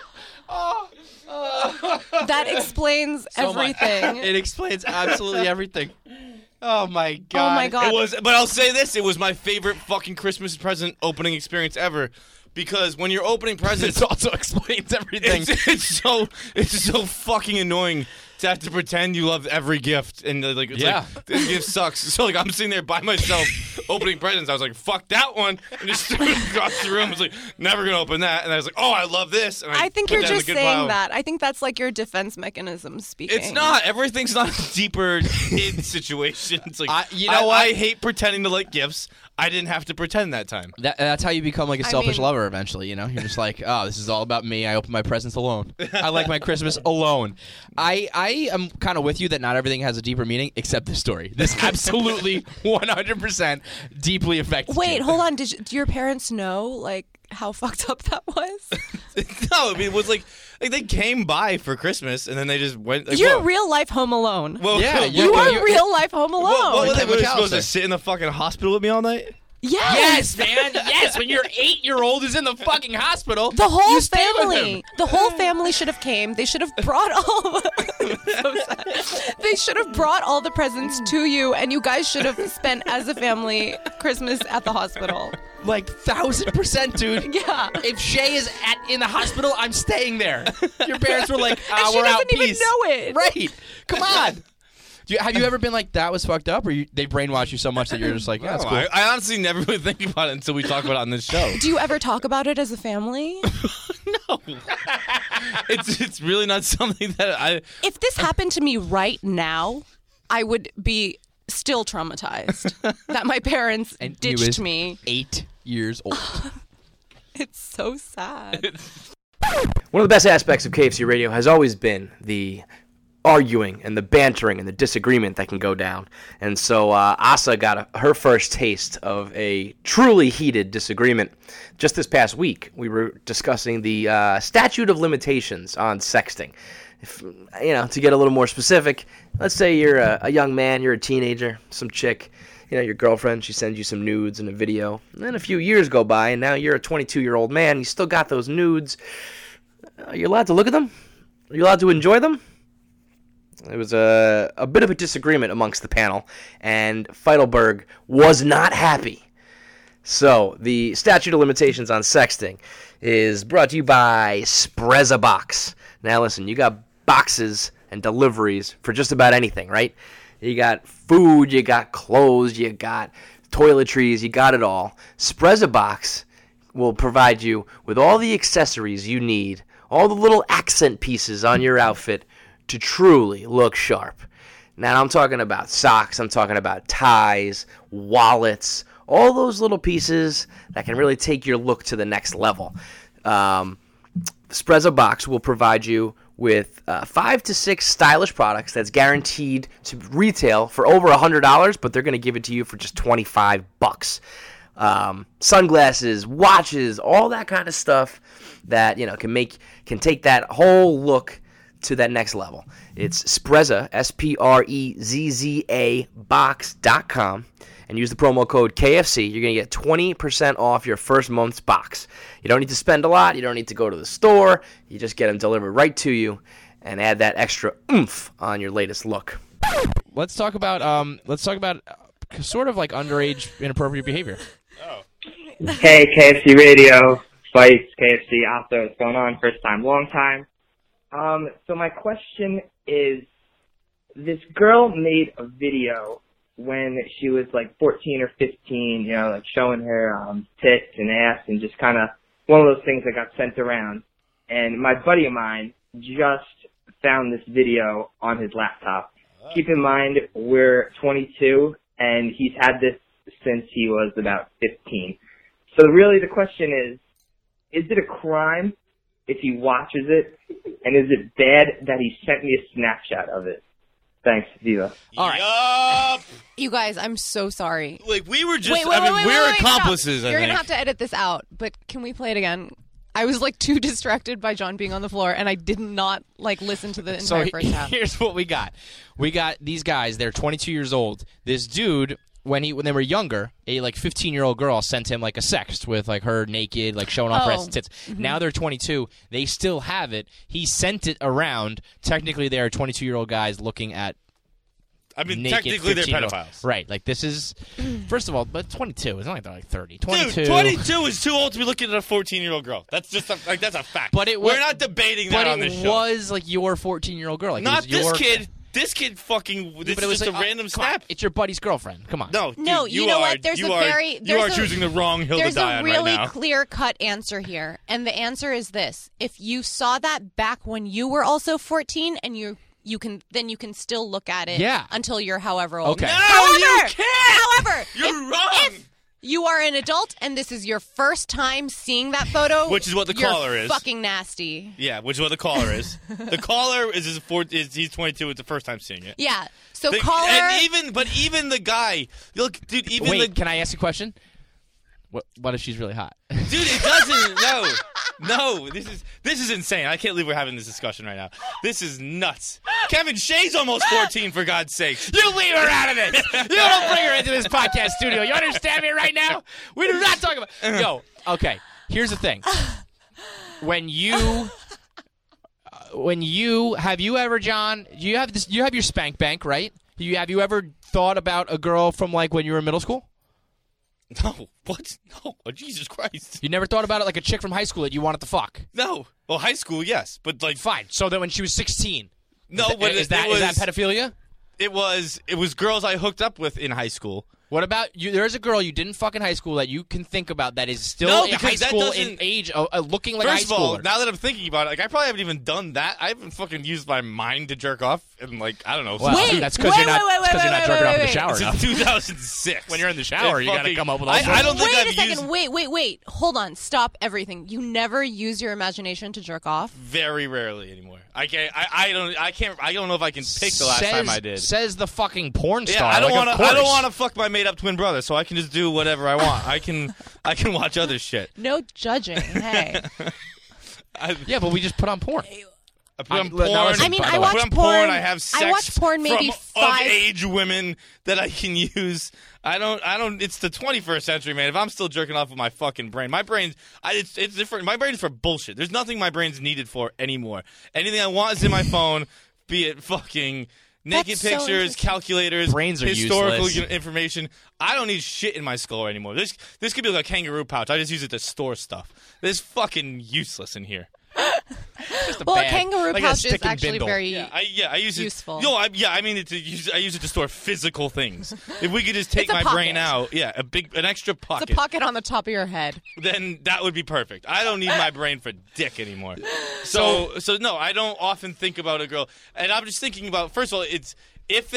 [SPEAKER 5] That explains everything.
[SPEAKER 2] It explains absolutely everything. Oh my god.
[SPEAKER 5] Oh my god.
[SPEAKER 3] It was, but I'll say this: it was my favorite fucking Christmas present opening experience ever. Because when you're opening presents,
[SPEAKER 2] It also explains everything.
[SPEAKER 3] it's so fucking annoying to have to pretend you love every gift, and like it's
[SPEAKER 2] Yeah.
[SPEAKER 3] like this gift sucks. So like I'm sitting there by myself opening presents. I was like, fuck that one, and just threw it across the room. I was like, never gonna open that. And I was like, oh, I love this. And
[SPEAKER 5] I think
[SPEAKER 3] put
[SPEAKER 5] you're
[SPEAKER 3] that in
[SPEAKER 5] just
[SPEAKER 3] the good
[SPEAKER 5] saying
[SPEAKER 3] pile.
[SPEAKER 5] that. I think that's like your defense mechanism speaking.
[SPEAKER 3] It's not. Everything's not a deeper in situations. Like
[SPEAKER 2] You know what?
[SPEAKER 3] I hate pretending to like gifts. I didn't have to pretend that time.
[SPEAKER 2] That's how you become like a selfish
[SPEAKER 5] mean-
[SPEAKER 2] lover eventually, you know? You're just like, oh, this is all about me. I open my presents alone. I like my Christmas alone. I am kind of with you that not everything has a deeper meaning except this story. This absolutely 100% deeply affected
[SPEAKER 5] Wait,
[SPEAKER 2] you.
[SPEAKER 5] hold on. Do your parents know like how fucked up that was?
[SPEAKER 3] No, I mean it was like they came by for Christmas and then they just went. Like,
[SPEAKER 5] You're
[SPEAKER 3] whoa.
[SPEAKER 5] real life Home Alone.
[SPEAKER 3] Well,
[SPEAKER 2] Yeah,
[SPEAKER 3] well,
[SPEAKER 5] You
[SPEAKER 2] well,
[SPEAKER 5] are real life Home Alone.
[SPEAKER 3] What were they
[SPEAKER 2] Kevin
[SPEAKER 3] supposed to
[SPEAKER 2] McAllister.
[SPEAKER 3] sit in the fucking hospital with me all night?
[SPEAKER 2] Yes, man. Yes, when your 8-year-old is in the fucking hospital.
[SPEAKER 5] The whole
[SPEAKER 2] you stay with
[SPEAKER 5] family.
[SPEAKER 2] him.
[SPEAKER 5] The whole family should have came. They should have brought all. So sad. They should have brought all the presents to you, and you guys should have spent as a family Christmas at the hospital.
[SPEAKER 2] Like 1,000%, dude.
[SPEAKER 5] Yeah.
[SPEAKER 2] If Shay is in the hospital, I'm staying there. Your parents were like,
[SPEAKER 5] And she
[SPEAKER 2] we're out.
[SPEAKER 5] doesn't even
[SPEAKER 2] Peace.
[SPEAKER 5] know it.
[SPEAKER 2] Right. Come on. Have you ever been like, that was fucked up? Or they brainwash you so much that you're just like, yeah, that's
[SPEAKER 3] Oh,
[SPEAKER 2] cool.
[SPEAKER 3] I honestly never really think about it until we talk about it on this show.
[SPEAKER 5] Do you ever talk about it as a family?
[SPEAKER 3] It's really not something that I.
[SPEAKER 5] If this happened to me right now, I would be still traumatized that my parents
[SPEAKER 2] And he
[SPEAKER 5] ditched
[SPEAKER 2] was
[SPEAKER 5] me.
[SPEAKER 2] 8 years old.
[SPEAKER 5] It's so sad.
[SPEAKER 1] One of the best aspects of KFC Radio has always been the arguing and the bantering and the disagreement that can go down. And so Asa got her first taste of a truly heated disagreement just this past week. We were discussing the statute of limitations on sexting. If, to get a little more specific, let's say you're a young man, you're a teenager, some chick, your girlfriend, she sends you some nudes and a video. And then a few years go by, and now you're a 22-year-old man, you still got those nudes. Are you allowed to look at them? Are you allowed to enjoy them? It was a bit of a disagreement amongst the panel, and Feidelberg was not happy. So, the statute of limitations on sexting is brought to you by Spreza Box. Now listen, you got boxes and deliveries for just about anything, right? You got food, you got clothes, you got toiletries, you got it all. Spreza Box will provide you with all the accessories you need, all the little accent pieces on your outfit to truly look sharp. Now, I'm talking about socks, I'm talking about ties, wallets, all those little pieces that can really take your look to the next level. Spreza Box will provide you with 5 to 6 stylish products that's guaranteed to retail for over $100, but they're going to give it to you for just $25. Sunglasses, watches, all that kind of stuff that can take that whole look to that next level. It's Spreza, SPREZZA box.com, and use the promo code KFC. You're going to get 20% off your first month's box. You don't need to spend a lot. You don't need to go to the store. You just get them delivered right to you and add that extra oomph on your latest look.
[SPEAKER 2] Let's talk about sort of like underage inappropriate behavior.
[SPEAKER 7] Hey, KFC Radio, Spice, KFC, Asa, what's going on? First time, long time. So my question is, this girl made a video when she was like 14 or 15, like showing her tits and ass and just kind of one of those things that got sent around. And my buddy of mine just found this video on his laptop. Keep in mind, we're 22, and he's had this since he was about 15. So really the question is it a crime if he watches it? And is it bad that he sent me a Snapchat of it? Thanks, Viva.
[SPEAKER 2] All right.
[SPEAKER 6] Yup.
[SPEAKER 5] You guys, I'm so sorry.
[SPEAKER 6] Like, we were just,
[SPEAKER 5] Wait,
[SPEAKER 6] we're
[SPEAKER 5] stop.
[SPEAKER 6] accomplices, I
[SPEAKER 5] You're
[SPEAKER 6] think.
[SPEAKER 5] gonna have to edit this out, but can we play it again? I was like too distracted by John being on the floor, and I did not like listen to the entire first half.
[SPEAKER 2] Here's what we got. We got these guys. They're 22 years old. This dude, when they were younger, a like 15-year-old girl sent him like a sext with like her naked, like showing off her ass and tits. Now they're 22. They still have it. He sent it around. Technically, they are 22-year-old guys looking at.
[SPEAKER 6] I mean,
[SPEAKER 2] naked
[SPEAKER 6] technically they're
[SPEAKER 2] 15-year-old.
[SPEAKER 6] pedophiles.
[SPEAKER 2] Right. Like, this is, first of all, but 22. It's not like they're like 30. 22.
[SPEAKER 6] Dude, 22 is too old to be looking at a 14-year-old girl. That's just that's a fact.
[SPEAKER 2] But it was,
[SPEAKER 6] we're not debating that
[SPEAKER 2] but
[SPEAKER 6] on this show.
[SPEAKER 2] it was like your 14-year-old girl. Like,
[SPEAKER 6] Not
[SPEAKER 2] it was
[SPEAKER 6] this
[SPEAKER 2] your,
[SPEAKER 6] kid. This kid fucking. This
[SPEAKER 2] But it
[SPEAKER 6] is
[SPEAKER 2] was
[SPEAKER 6] just
[SPEAKER 2] like,
[SPEAKER 6] a random
[SPEAKER 2] come on,
[SPEAKER 6] snap.
[SPEAKER 2] it's your buddy's girlfriend. Come on.
[SPEAKER 6] No, dude,
[SPEAKER 5] No, you know
[SPEAKER 6] are,
[SPEAKER 5] what? There's
[SPEAKER 6] you
[SPEAKER 5] a
[SPEAKER 6] are,
[SPEAKER 5] very-
[SPEAKER 6] You are
[SPEAKER 5] there's a-
[SPEAKER 6] choosing the wrong hill to
[SPEAKER 5] There's
[SPEAKER 6] die
[SPEAKER 5] a
[SPEAKER 6] on
[SPEAKER 5] really
[SPEAKER 6] right now.
[SPEAKER 5] clear-cut answer here, and the answer is this: if you saw that back when you were also 14, and you can still look at it until you're however old.
[SPEAKER 2] Okay. No,
[SPEAKER 5] However,
[SPEAKER 6] you can't!
[SPEAKER 5] However,
[SPEAKER 6] You're wrong!
[SPEAKER 5] If you are an adult and this is your first time seeing that photo,
[SPEAKER 6] Which is what the
[SPEAKER 5] you're
[SPEAKER 6] caller is.
[SPEAKER 5] fucking nasty.
[SPEAKER 6] Yeah, which is what the caller is. The caller is he's 22. It's the first time seeing it.
[SPEAKER 5] Yeah. So
[SPEAKER 6] The-
[SPEAKER 5] caller.
[SPEAKER 6] and even the guy. Look, dude. Even
[SPEAKER 2] Wait,
[SPEAKER 6] the
[SPEAKER 2] can I ask you a question? What if she's really hot?
[SPEAKER 6] dude, it doesn't. No. This is insane. I can't believe we're having this discussion right now. This is nuts. Kevin Shea's almost 14, for God's sakes.
[SPEAKER 2] You leave her out of this. You don't bring her into this podcast studio. You understand me right now? We do not talk about. Yo, okay. Here's the thing. When you have you ever, John? You have your spank bank, right? Have you ever thought about a girl from like when you were in middle school?
[SPEAKER 6] No. What? No. Oh, Jesus Christ.
[SPEAKER 2] You never thought about it like a chick from high school that you wanted to fuck?
[SPEAKER 6] No. Well, high school, yes, but like
[SPEAKER 2] Fine. So then when she was 16.
[SPEAKER 6] no. But
[SPEAKER 2] is that pedophilia?
[SPEAKER 6] It was girls I hooked up with in high school.
[SPEAKER 2] What about you? There's a girl you didn't fuck in high school that you can think about that is still
[SPEAKER 6] No,
[SPEAKER 2] in high
[SPEAKER 6] because that
[SPEAKER 2] school
[SPEAKER 6] doesn't-
[SPEAKER 2] in age, looking like
[SPEAKER 6] First
[SPEAKER 2] a high
[SPEAKER 6] of all,
[SPEAKER 2] schooler.
[SPEAKER 6] now that I'm thinking about it, like I probably haven't even done that. I haven't fucking used my mind to jerk off in like I don't know.
[SPEAKER 2] Well,
[SPEAKER 5] Wait,
[SPEAKER 2] that's because you're not jerking off in the
[SPEAKER 5] wait.
[SPEAKER 2] shower
[SPEAKER 6] Since
[SPEAKER 2] enough.
[SPEAKER 6] 2006.
[SPEAKER 2] When you're in the shower, you gotta come up with all sorts
[SPEAKER 6] I
[SPEAKER 2] of-
[SPEAKER 6] don't think
[SPEAKER 5] Wait
[SPEAKER 6] I've
[SPEAKER 5] a second.
[SPEAKER 6] used
[SPEAKER 5] Wait. Hold on. Stop everything. You never use your imagination to jerk off?
[SPEAKER 6] very rarely anymore. I don't know if I can pick the last time I did.
[SPEAKER 2] Says the fucking porn
[SPEAKER 6] Yeah,
[SPEAKER 2] star.
[SPEAKER 6] I don't
[SPEAKER 2] like,
[SPEAKER 6] want
[SPEAKER 2] of
[SPEAKER 6] to. I don't
[SPEAKER 2] course.
[SPEAKER 6] want to fuck my made up twin brother, so I can just do whatever I want. I can watch other shit.
[SPEAKER 5] No judging. Hey.
[SPEAKER 2] Yeah, but we just put on porn.
[SPEAKER 6] I put on
[SPEAKER 2] I-
[SPEAKER 6] porn.
[SPEAKER 2] now listen,
[SPEAKER 5] I mean,
[SPEAKER 2] by
[SPEAKER 5] I
[SPEAKER 2] the way.
[SPEAKER 5] watch
[SPEAKER 6] put on
[SPEAKER 5] porn.
[SPEAKER 6] I have sex
[SPEAKER 5] I watch porn maybe
[SPEAKER 6] from
[SPEAKER 5] 5
[SPEAKER 6] of-age women that I can use. I don't. It's the 21st century, man. If I'm still jerking off with my fucking brain, my brain, it's different. My brain is for bullshit. There's nothing my brain's needed for anymore. Anything I want is in my phone, be it fucking naked
[SPEAKER 5] That's so
[SPEAKER 6] pictures,
[SPEAKER 5] interesting.
[SPEAKER 6] calculators,
[SPEAKER 2] Brains are
[SPEAKER 6] historical
[SPEAKER 2] useless.
[SPEAKER 6] information. I don't need shit in my skull anymore. This could be like a kangaroo pouch. I just use it to store stuff. This is fucking useless in here.
[SPEAKER 5] Well, a
[SPEAKER 2] bag,
[SPEAKER 5] kangaroo
[SPEAKER 2] like a
[SPEAKER 5] pouch is
[SPEAKER 2] stick and
[SPEAKER 5] actually
[SPEAKER 2] bindle.
[SPEAKER 5] very.
[SPEAKER 6] I use it.
[SPEAKER 5] Useful.
[SPEAKER 6] No, I use it to store physical things. If we could just take
[SPEAKER 5] It's a
[SPEAKER 6] my brain
[SPEAKER 5] pocket.
[SPEAKER 6] out, an extra pocket,
[SPEAKER 5] It's a pocket on the top of your head.
[SPEAKER 6] then that would be perfect. I don't need my brain for dick anymore. So no, I don't often think about a girl, and I'm just thinking about. First of all, if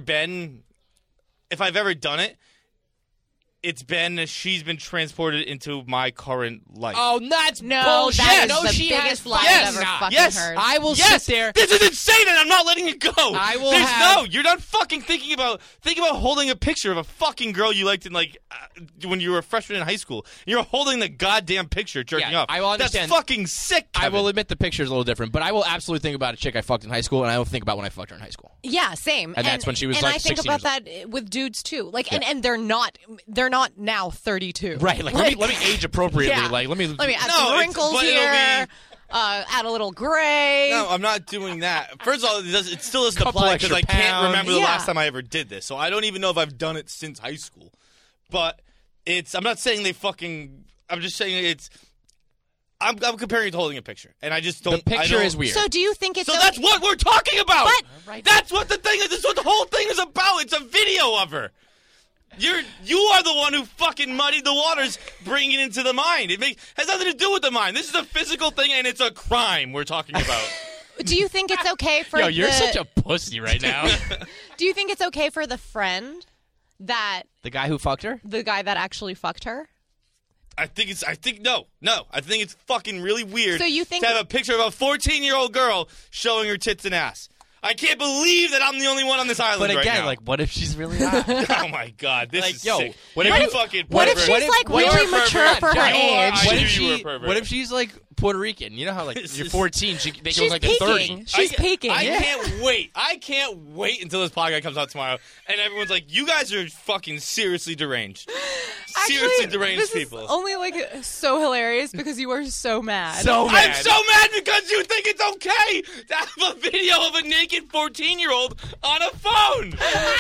[SPEAKER 6] I've ever done it. It's been she's been transported into my current life.
[SPEAKER 2] Oh, that's
[SPEAKER 5] No,
[SPEAKER 2] bullshit.
[SPEAKER 5] that is
[SPEAKER 2] no,
[SPEAKER 5] the
[SPEAKER 2] she
[SPEAKER 5] biggest
[SPEAKER 2] has
[SPEAKER 5] lie
[SPEAKER 2] fucking
[SPEAKER 5] I've ever
[SPEAKER 2] not.
[SPEAKER 5] fucking
[SPEAKER 6] yes,
[SPEAKER 5] heard.
[SPEAKER 2] I will
[SPEAKER 6] yes,
[SPEAKER 2] sit there.
[SPEAKER 6] This is insane, and I'm not letting it go.
[SPEAKER 2] I will
[SPEAKER 6] There's
[SPEAKER 2] have-
[SPEAKER 6] no. You're not fucking thinking about holding a picture of a fucking girl you liked in when you were a freshman in high school. You're holding the goddamn picture, jerking
[SPEAKER 2] Yeah,
[SPEAKER 6] off.
[SPEAKER 2] I will understand.
[SPEAKER 6] That's fucking sick.
[SPEAKER 2] I
[SPEAKER 6] Kevin.
[SPEAKER 2] will admit the picture is a little different, but I will absolutely think about a chick I fucked in high school, and I will think about when I fucked her in high school.
[SPEAKER 5] Yeah, same.
[SPEAKER 2] And that's when she was,
[SPEAKER 5] and
[SPEAKER 2] like,
[SPEAKER 5] I think
[SPEAKER 2] 16
[SPEAKER 5] about
[SPEAKER 2] years
[SPEAKER 5] that with dudes too. Like, and they're not now 32.
[SPEAKER 2] Right. Like, let me age appropriately.
[SPEAKER 5] Yeah.
[SPEAKER 2] Like, let me
[SPEAKER 5] add
[SPEAKER 6] No,
[SPEAKER 5] some
[SPEAKER 6] it's-
[SPEAKER 5] wrinkles
[SPEAKER 6] but it'll
[SPEAKER 5] here. Add a little gray.
[SPEAKER 6] No, I'm not doing that. First of all, it still doesn't
[SPEAKER 2] Couple
[SPEAKER 6] apply because
[SPEAKER 2] extra
[SPEAKER 6] I can't
[SPEAKER 2] pounds.
[SPEAKER 6] remember the
[SPEAKER 5] Yeah.
[SPEAKER 6] last time I ever did this. So I don't even know if I've done it since high school. But I'm not saying I'm just saying it's. I'm comparing it to holding a picture, and I just don't.
[SPEAKER 2] The picture is weird.
[SPEAKER 5] So do you think it's
[SPEAKER 6] So that's what we're talking about.
[SPEAKER 5] But-
[SPEAKER 2] Right.
[SPEAKER 6] That's what the thing is. That's what the whole thing is about. It's a video of her. You are the one who fucking muddied the waters, bringing it into the mind. It has nothing to do with the mind. This is a physical thing, and it's a crime we're talking about.
[SPEAKER 5] Do you think it's okay for
[SPEAKER 2] Yo, you're such a pussy right now.
[SPEAKER 5] Do you think it's okay for the friend that
[SPEAKER 2] The guy who fucked her?
[SPEAKER 5] the guy that actually fucked her?
[SPEAKER 6] I think no. I think it's fucking really weird
[SPEAKER 5] So you think-
[SPEAKER 6] to have a picture of a 14-year-old girl showing her tits and ass. I can't believe that I'm the only one on this island
[SPEAKER 2] But
[SPEAKER 6] right
[SPEAKER 2] again,
[SPEAKER 6] now.
[SPEAKER 2] like, what if she's really not?
[SPEAKER 6] Oh my god, this
[SPEAKER 2] Like,
[SPEAKER 6] is
[SPEAKER 2] yo,
[SPEAKER 6] sick.
[SPEAKER 2] what
[SPEAKER 6] You're
[SPEAKER 2] if-
[SPEAKER 6] a fucking
[SPEAKER 5] What if
[SPEAKER 6] pervert.
[SPEAKER 5] she's like
[SPEAKER 2] what if-
[SPEAKER 5] really
[SPEAKER 6] You're a
[SPEAKER 5] mature
[SPEAKER 6] pervert.
[SPEAKER 5] for her
[SPEAKER 6] I
[SPEAKER 5] age?
[SPEAKER 6] knew
[SPEAKER 2] What if
[SPEAKER 6] you were a
[SPEAKER 2] she?
[SPEAKER 6] pervert.
[SPEAKER 2] What if she's like Puerto Rican? You know how like
[SPEAKER 6] This
[SPEAKER 2] you're
[SPEAKER 6] is-
[SPEAKER 2] 14, they can
[SPEAKER 5] She's
[SPEAKER 2] look like they're 30.
[SPEAKER 5] peaking. She's peaking.
[SPEAKER 6] I can't wait. I can't wait until this podcast comes out tomorrow, and everyone's like, "You guys are fucking seriously deranged." Seriously deranged
[SPEAKER 5] this
[SPEAKER 6] people.
[SPEAKER 5] is only like so hilarious because you are so mad.
[SPEAKER 2] So mad.
[SPEAKER 6] I'm so mad because you think it's okay to have a video of a naked 14-year-old on a phone.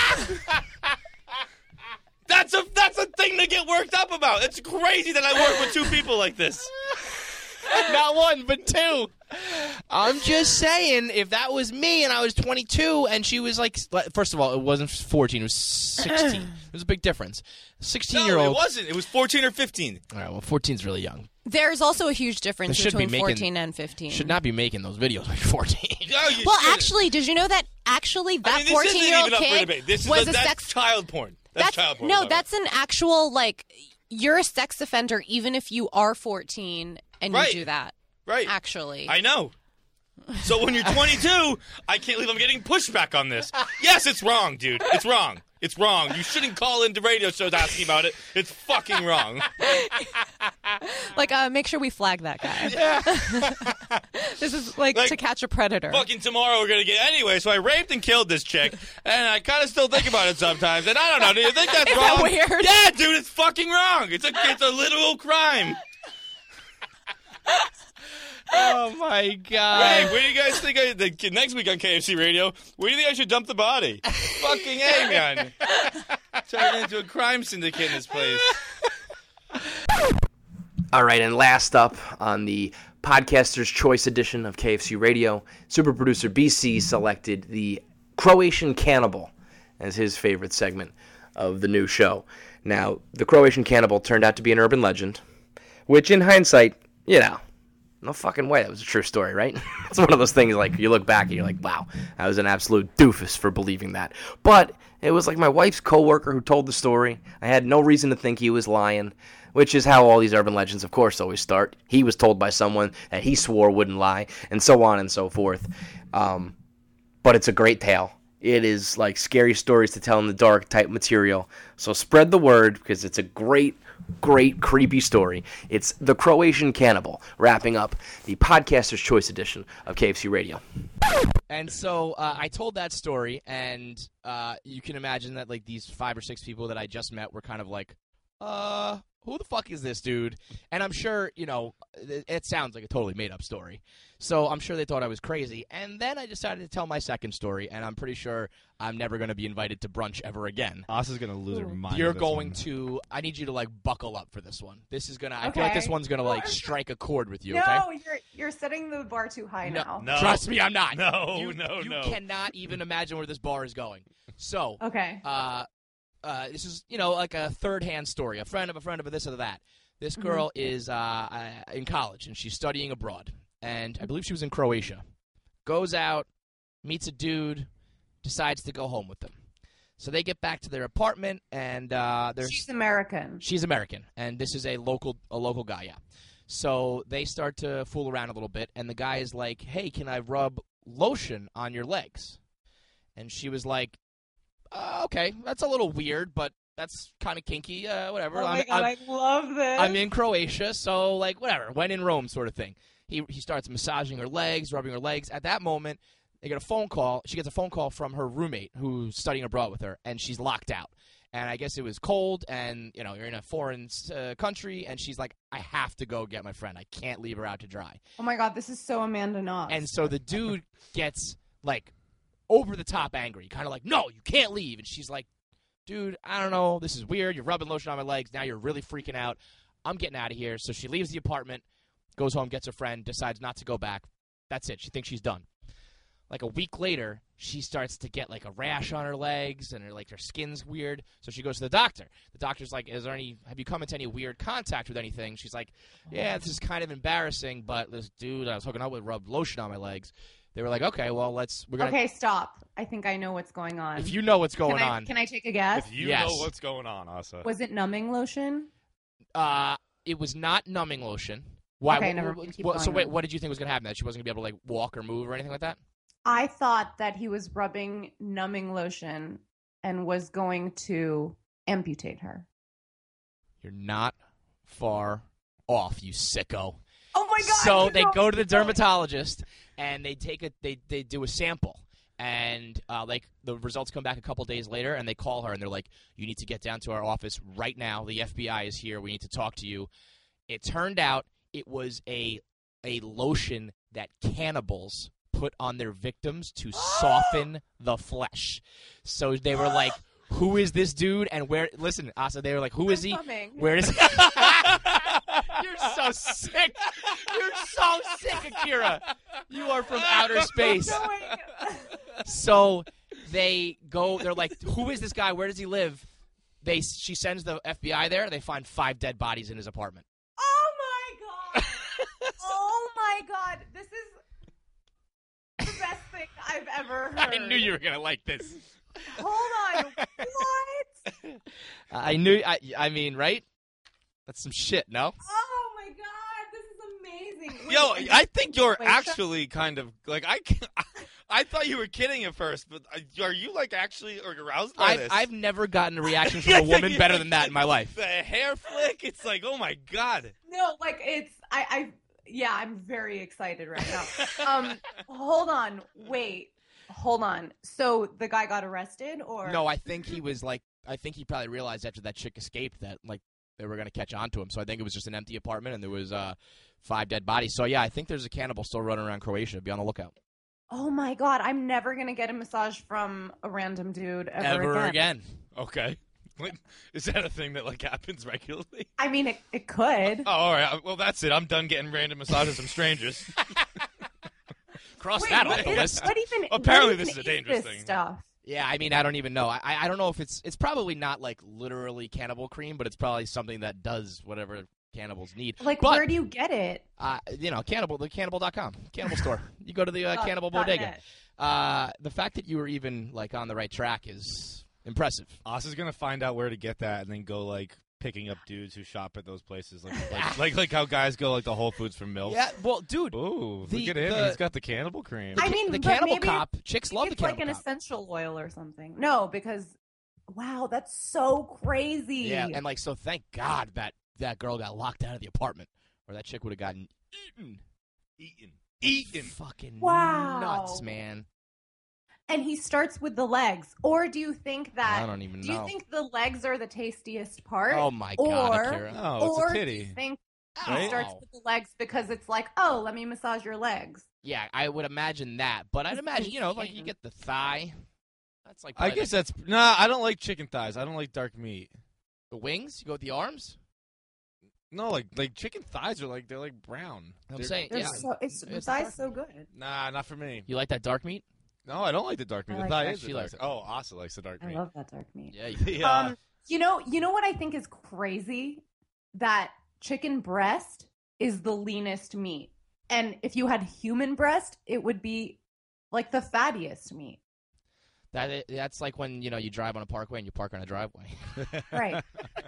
[SPEAKER 6] That's a thing to get worked up about. It's crazy that I work with two people like this.
[SPEAKER 2] Not one, but two. I'm just saying, if that was me and I was 22 and she was like, first of all, it wasn't 14, it was 16. There's a big difference. 16-year-old.
[SPEAKER 6] No, it wasn't. It was 14 or 15.
[SPEAKER 2] All right, well, 14's really young.
[SPEAKER 5] There's also a huge difference
[SPEAKER 2] They should be
[SPEAKER 5] between
[SPEAKER 2] making-
[SPEAKER 5] 14 and 15.
[SPEAKER 2] Should not be making those videos like 14.
[SPEAKER 6] No, you
[SPEAKER 5] Well,
[SPEAKER 6] shouldn't.
[SPEAKER 5] actually, did you know that actually that
[SPEAKER 6] I mean, this isn't
[SPEAKER 5] 14-year-old
[SPEAKER 6] even up for
[SPEAKER 5] kid
[SPEAKER 6] debate. This is
[SPEAKER 5] was a
[SPEAKER 6] that's
[SPEAKER 5] sex
[SPEAKER 6] child porn. That's child porn.
[SPEAKER 5] No,
[SPEAKER 6] sorry.
[SPEAKER 5] that's an actual like you're a sex offender even if you are 14 and
[SPEAKER 6] Right.
[SPEAKER 5] you do that.
[SPEAKER 6] right.
[SPEAKER 5] Actually.
[SPEAKER 6] I know. So when you're 22, I can't believe I'm getting pushback on this. Yes, it's wrong, dude. It's wrong. It's wrong. You shouldn't call into radio shows asking about it. It's fucking wrong.
[SPEAKER 5] Like make sure we flag that guy. This is like
[SPEAKER 6] Like,
[SPEAKER 5] to catch a predator.
[SPEAKER 6] Fucking tomorrow we're gonna get anyway. So I raped and killed this chick, and I kind of still think about it sometimes. And I don't know. Do you think that's
[SPEAKER 5] Is
[SPEAKER 6] wrong?
[SPEAKER 5] that weird?
[SPEAKER 6] Yeah, dude, it's fucking wrong. It's a literal crime.
[SPEAKER 2] Oh, my God.
[SPEAKER 6] Hey, where do you guys think next week on KFC Radio? Where do you think I should dump the body? Fucking A, man. Turn it into a crime syndicate in this place.
[SPEAKER 1] All right, and last up on the Podcaster's Choice edition of KFC Radio, super producer BC selected the Croatian Cannibal as his favorite segment of the new show. Now, the Croatian Cannibal turned out to be an urban legend, which in hindsight, you know, no fucking way that was a true story, right? It's one of those things like you look back and you're like, wow, I was an absolute doofus for believing that. But it was like my wife's coworker who told the story. I had no reason to think he was lying, which is how all these urban legends, of course, always start. He was told by someone that he swore wouldn't lie, and so on and so forth. But it's a great tale. It is like scary stories to tell in the dark type material. So spread the word because it's a great, creepy story. It's The Croatian Cannibal, wrapping up the Podcaster's Choice edition of KFC Radio.
[SPEAKER 2] And so I told that story, and you can imagine that like these 5 or 6 people that I just met were kind of like, who the fuck is this dude? And I'm sure, you know, it sounds like a totally made-up story. So I'm sure they thought I was crazy. And then I decided to tell my second story, and I'm pretty sure I'm never going to be invited to brunch ever again.
[SPEAKER 3] Asa's gonna lose her mind.
[SPEAKER 2] You're
[SPEAKER 3] with this
[SPEAKER 2] going
[SPEAKER 3] one.
[SPEAKER 2] to, I need you to like buckle up for this one. This is going to, I feel like this one's going to like strike a chord with you, okay?
[SPEAKER 8] No, you're setting the bar too high now.
[SPEAKER 6] No.
[SPEAKER 2] Trust me, I'm not.
[SPEAKER 6] No,
[SPEAKER 2] you,
[SPEAKER 6] no,
[SPEAKER 2] you
[SPEAKER 6] no.
[SPEAKER 2] cannot even imagine where this bar is going. So,
[SPEAKER 8] Okay.
[SPEAKER 2] this is, you know, like a third-hand story. A friend of a this or that. This girl is in college, and she's studying abroad. And I believe she was in Croatia. Goes out, meets a dude, decides to go home with him. So they get back to their apartment, and
[SPEAKER 8] She's American.
[SPEAKER 2] she's American, and this is a local guy, yeah. So they start to fool around a little bit, and the guy is like, hey, can I rub lotion on your legs? And she was like, okay, that's a little weird, but that's kind of kinky, whatever.
[SPEAKER 8] Oh my god, I love this.
[SPEAKER 2] I'm in Croatia, so, like, whatever, when in Rome sort of thing. He starts massaging her legs, rubbing her legs. At that moment, they get a phone call. She gets a phone call from her roommate who's studying abroad with her, and she's locked out. And I guess it was cold, and, you know, you're in a foreign country, and she's like, I have to go get my friend. I can't leave her out to dry.
[SPEAKER 8] Oh my god, this is so Amanda Knox.
[SPEAKER 2] And so the dude gets, like, over the top angry, kind of like, no, you can't leave. And she's like, dude, I don't know. This is weird. You're rubbing lotion on my legs. Now you're really freaking out. I'm getting out of here. So she leaves the apartment, goes home, gets her friend, decides not to go back. That's it. She thinks she's done. Like a week later, she starts to get like a rash on her legs, and her skin's weird. So she goes to the doctor. The doctor's like, have you come into any weird contact with anything? She's like, yeah, this is kind of embarrassing, but this dude I was hooking up with rubbed lotion on my legs. they were like, okay, well, we're gonna.
[SPEAKER 8] Okay, stop. I think I know what's going on.
[SPEAKER 2] If you know what's going on,
[SPEAKER 8] Can I take a guess?
[SPEAKER 3] If you
[SPEAKER 2] Yes.
[SPEAKER 3] know what's going on, Asa.
[SPEAKER 8] Was it numbing lotion?
[SPEAKER 2] it was not numbing lotion. Why?
[SPEAKER 8] Okay, never mind. Keep
[SPEAKER 2] So
[SPEAKER 8] going
[SPEAKER 2] wait,
[SPEAKER 8] on.
[SPEAKER 2] what did you think was gonna happen? That she wasn't gonna be able to like walk or move or anything like that?
[SPEAKER 8] I thought that he was rubbing numbing lotion and was going to amputate her.
[SPEAKER 2] You're not far off, you sicko.
[SPEAKER 8] Oh my god!
[SPEAKER 2] So
[SPEAKER 8] keep
[SPEAKER 2] they
[SPEAKER 8] going,
[SPEAKER 2] go to the
[SPEAKER 8] keep going.
[SPEAKER 2] dermatologist and they they do a sample, and like the results come back a couple days later, and they call her and they're like, "You need to get down to our office right now. The FBI is here. We need to talk to you." It turned out it was a lotion that cannibals put on their victims to soften the flesh. So they were like, "Who is this dude?" And where? Listen, Asa, they were like, "Who is he?
[SPEAKER 8] coming.
[SPEAKER 2] Where is he?" You're so sick. You're so sick, Akira. You are from outer space. So they go. They're like, "Who is this guy? Where does he live?" She sends the FBI there. They find 5 dead bodies in his apartment.
[SPEAKER 8] Oh my god! Oh my god! This is the best thing I've ever heard.
[SPEAKER 2] I knew you were gonna like this.
[SPEAKER 8] Hold on. What?
[SPEAKER 2] I knew. I mean, right? That's some shit. No.
[SPEAKER 8] Oh my god! This is amazing. Wait,
[SPEAKER 3] Yo,
[SPEAKER 8] wait,
[SPEAKER 3] I think you're
[SPEAKER 8] wait,
[SPEAKER 3] actually kind of like I thought you were kidding at first, but are you like actually aroused by this?
[SPEAKER 2] I've never gotten a reaction from a woman better than that in my life.
[SPEAKER 3] The hair flick, it's like, oh my god.
[SPEAKER 8] No, like it's yeah, I'm very excited right now. Hold on, wait, hold on. So the guy got arrested, or
[SPEAKER 2] No, I think he was like. I think he probably realized after that chick escaped that like they were gonna catch on to him. So I think it was just an empty apartment and there was 5 dead bodies. So yeah, I think there's a cannibal still running around Croatia. Be on the lookout.
[SPEAKER 8] Oh my god, I'm never gonna get a massage from a random dude
[SPEAKER 2] Ever again.
[SPEAKER 3] Okay. Is that a thing that like happens regularly?
[SPEAKER 8] I mean, it could.
[SPEAKER 3] Oh, all right. Well, that's it. I'm done getting random massages from strangers.
[SPEAKER 2] Cross
[SPEAKER 8] Wait,
[SPEAKER 2] that
[SPEAKER 8] what
[SPEAKER 2] off the
[SPEAKER 8] is-
[SPEAKER 2] list.
[SPEAKER 8] What even?
[SPEAKER 3] Apparently
[SPEAKER 8] what
[SPEAKER 3] this
[SPEAKER 8] even
[SPEAKER 3] is a dangerous
[SPEAKER 8] this
[SPEAKER 3] thing.
[SPEAKER 8] Stuff.
[SPEAKER 2] Yeah, I mean, I don't even know. I don't know if it's probably not like literally cannibal cream, but it's probably something that does whatever cannibals need.
[SPEAKER 8] Like,
[SPEAKER 2] but,
[SPEAKER 8] where do you get it?
[SPEAKER 2] cannibal.com, cannibal store. You go to the cannibal bodega. The fact that you were even like on the right track is impressive.
[SPEAKER 3] Asa's gonna find out where to get that and then go like picking up dudes who shop at those places, like how guys go like the Whole Foods for milk.
[SPEAKER 2] Yeah, well, dude.
[SPEAKER 3] Ooh,
[SPEAKER 2] The-
[SPEAKER 3] look at him.
[SPEAKER 2] the-
[SPEAKER 3] He's got the cannibal cream.
[SPEAKER 8] I mean,
[SPEAKER 2] the
[SPEAKER 8] but
[SPEAKER 2] cannibal
[SPEAKER 8] maybe
[SPEAKER 2] cop. Chicks love the
[SPEAKER 8] it's
[SPEAKER 2] cannibal
[SPEAKER 8] like an
[SPEAKER 2] cop.
[SPEAKER 8] essential oil or something. No, because wow, that's so crazy.
[SPEAKER 2] Yeah, and like so. Thank God that girl got locked out of the apartment, or that chick would have gotten eaten. Fucking
[SPEAKER 8] Wow.
[SPEAKER 2] nuts, man.
[SPEAKER 8] And he starts with the legs, or do you think that?
[SPEAKER 2] I don't even
[SPEAKER 8] Do you
[SPEAKER 2] know.
[SPEAKER 8] think the legs are the tastiest part?
[SPEAKER 2] Oh my God,
[SPEAKER 8] or,
[SPEAKER 2] Akira.
[SPEAKER 3] Oh, it's a
[SPEAKER 8] or
[SPEAKER 3] titty.
[SPEAKER 8] do you think
[SPEAKER 2] Right?
[SPEAKER 8] he starts with the legs because it's like, oh, let me massage your legs?
[SPEAKER 2] Yeah, I would imagine that, but I'd imagine like you get the thigh. That's like
[SPEAKER 3] I
[SPEAKER 2] probably
[SPEAKER 3] guess that's nah. I don't like chicken thighs. I don't like dark meat.
[SPEAKER 2] the wings. You go with the arms.
[SPEAKER 3] No, like chicken thighs are like they're like brown.
[SPEAKER 2] I'm saying,
[SPEAKER 8] They're
[SPEAKER 2] yeah.
[SPEAKER 8] the
[SPEAKER 2] It's
[SPEAKER 8] thigh's
[SPEAKER 2] dark.
[SPEAKER 8] so good.
[SPEAKER 3] Nah, not for me.
[SPEAKER 2] You like that dark meat?
[SPEAKER 3] No, I don't like the dark meat.
[SPEAKER 8] I
[SPEAKER 3] The
[SPEAKER 8] like
[SPEAKER 3] thigh
[SPEAKER 8] that.
[SPEAKER 3] is the
[SPEAKER 2] She
[SPEAKER 3] dark.
[SPEAKER 2] likes it.
[SPEAKER 3] Oh, Asa likes the dark
[SPEAKER 8] I
[SPEAKER 3] meat.
[SPEAKER 8] love that dark meat.
[SPEAKER 2] Yeah.
[SPEAKER 3] Yeah.
[SPEAKER 8] You know what I think is crazy? That chicken breast is the leanest meat. And if you had human breast, it would be like the fattiest meat.
[SPEAKER 2] That's like when you drive on a parkway and you park on a driveway.
[SPEAKER 8] Right.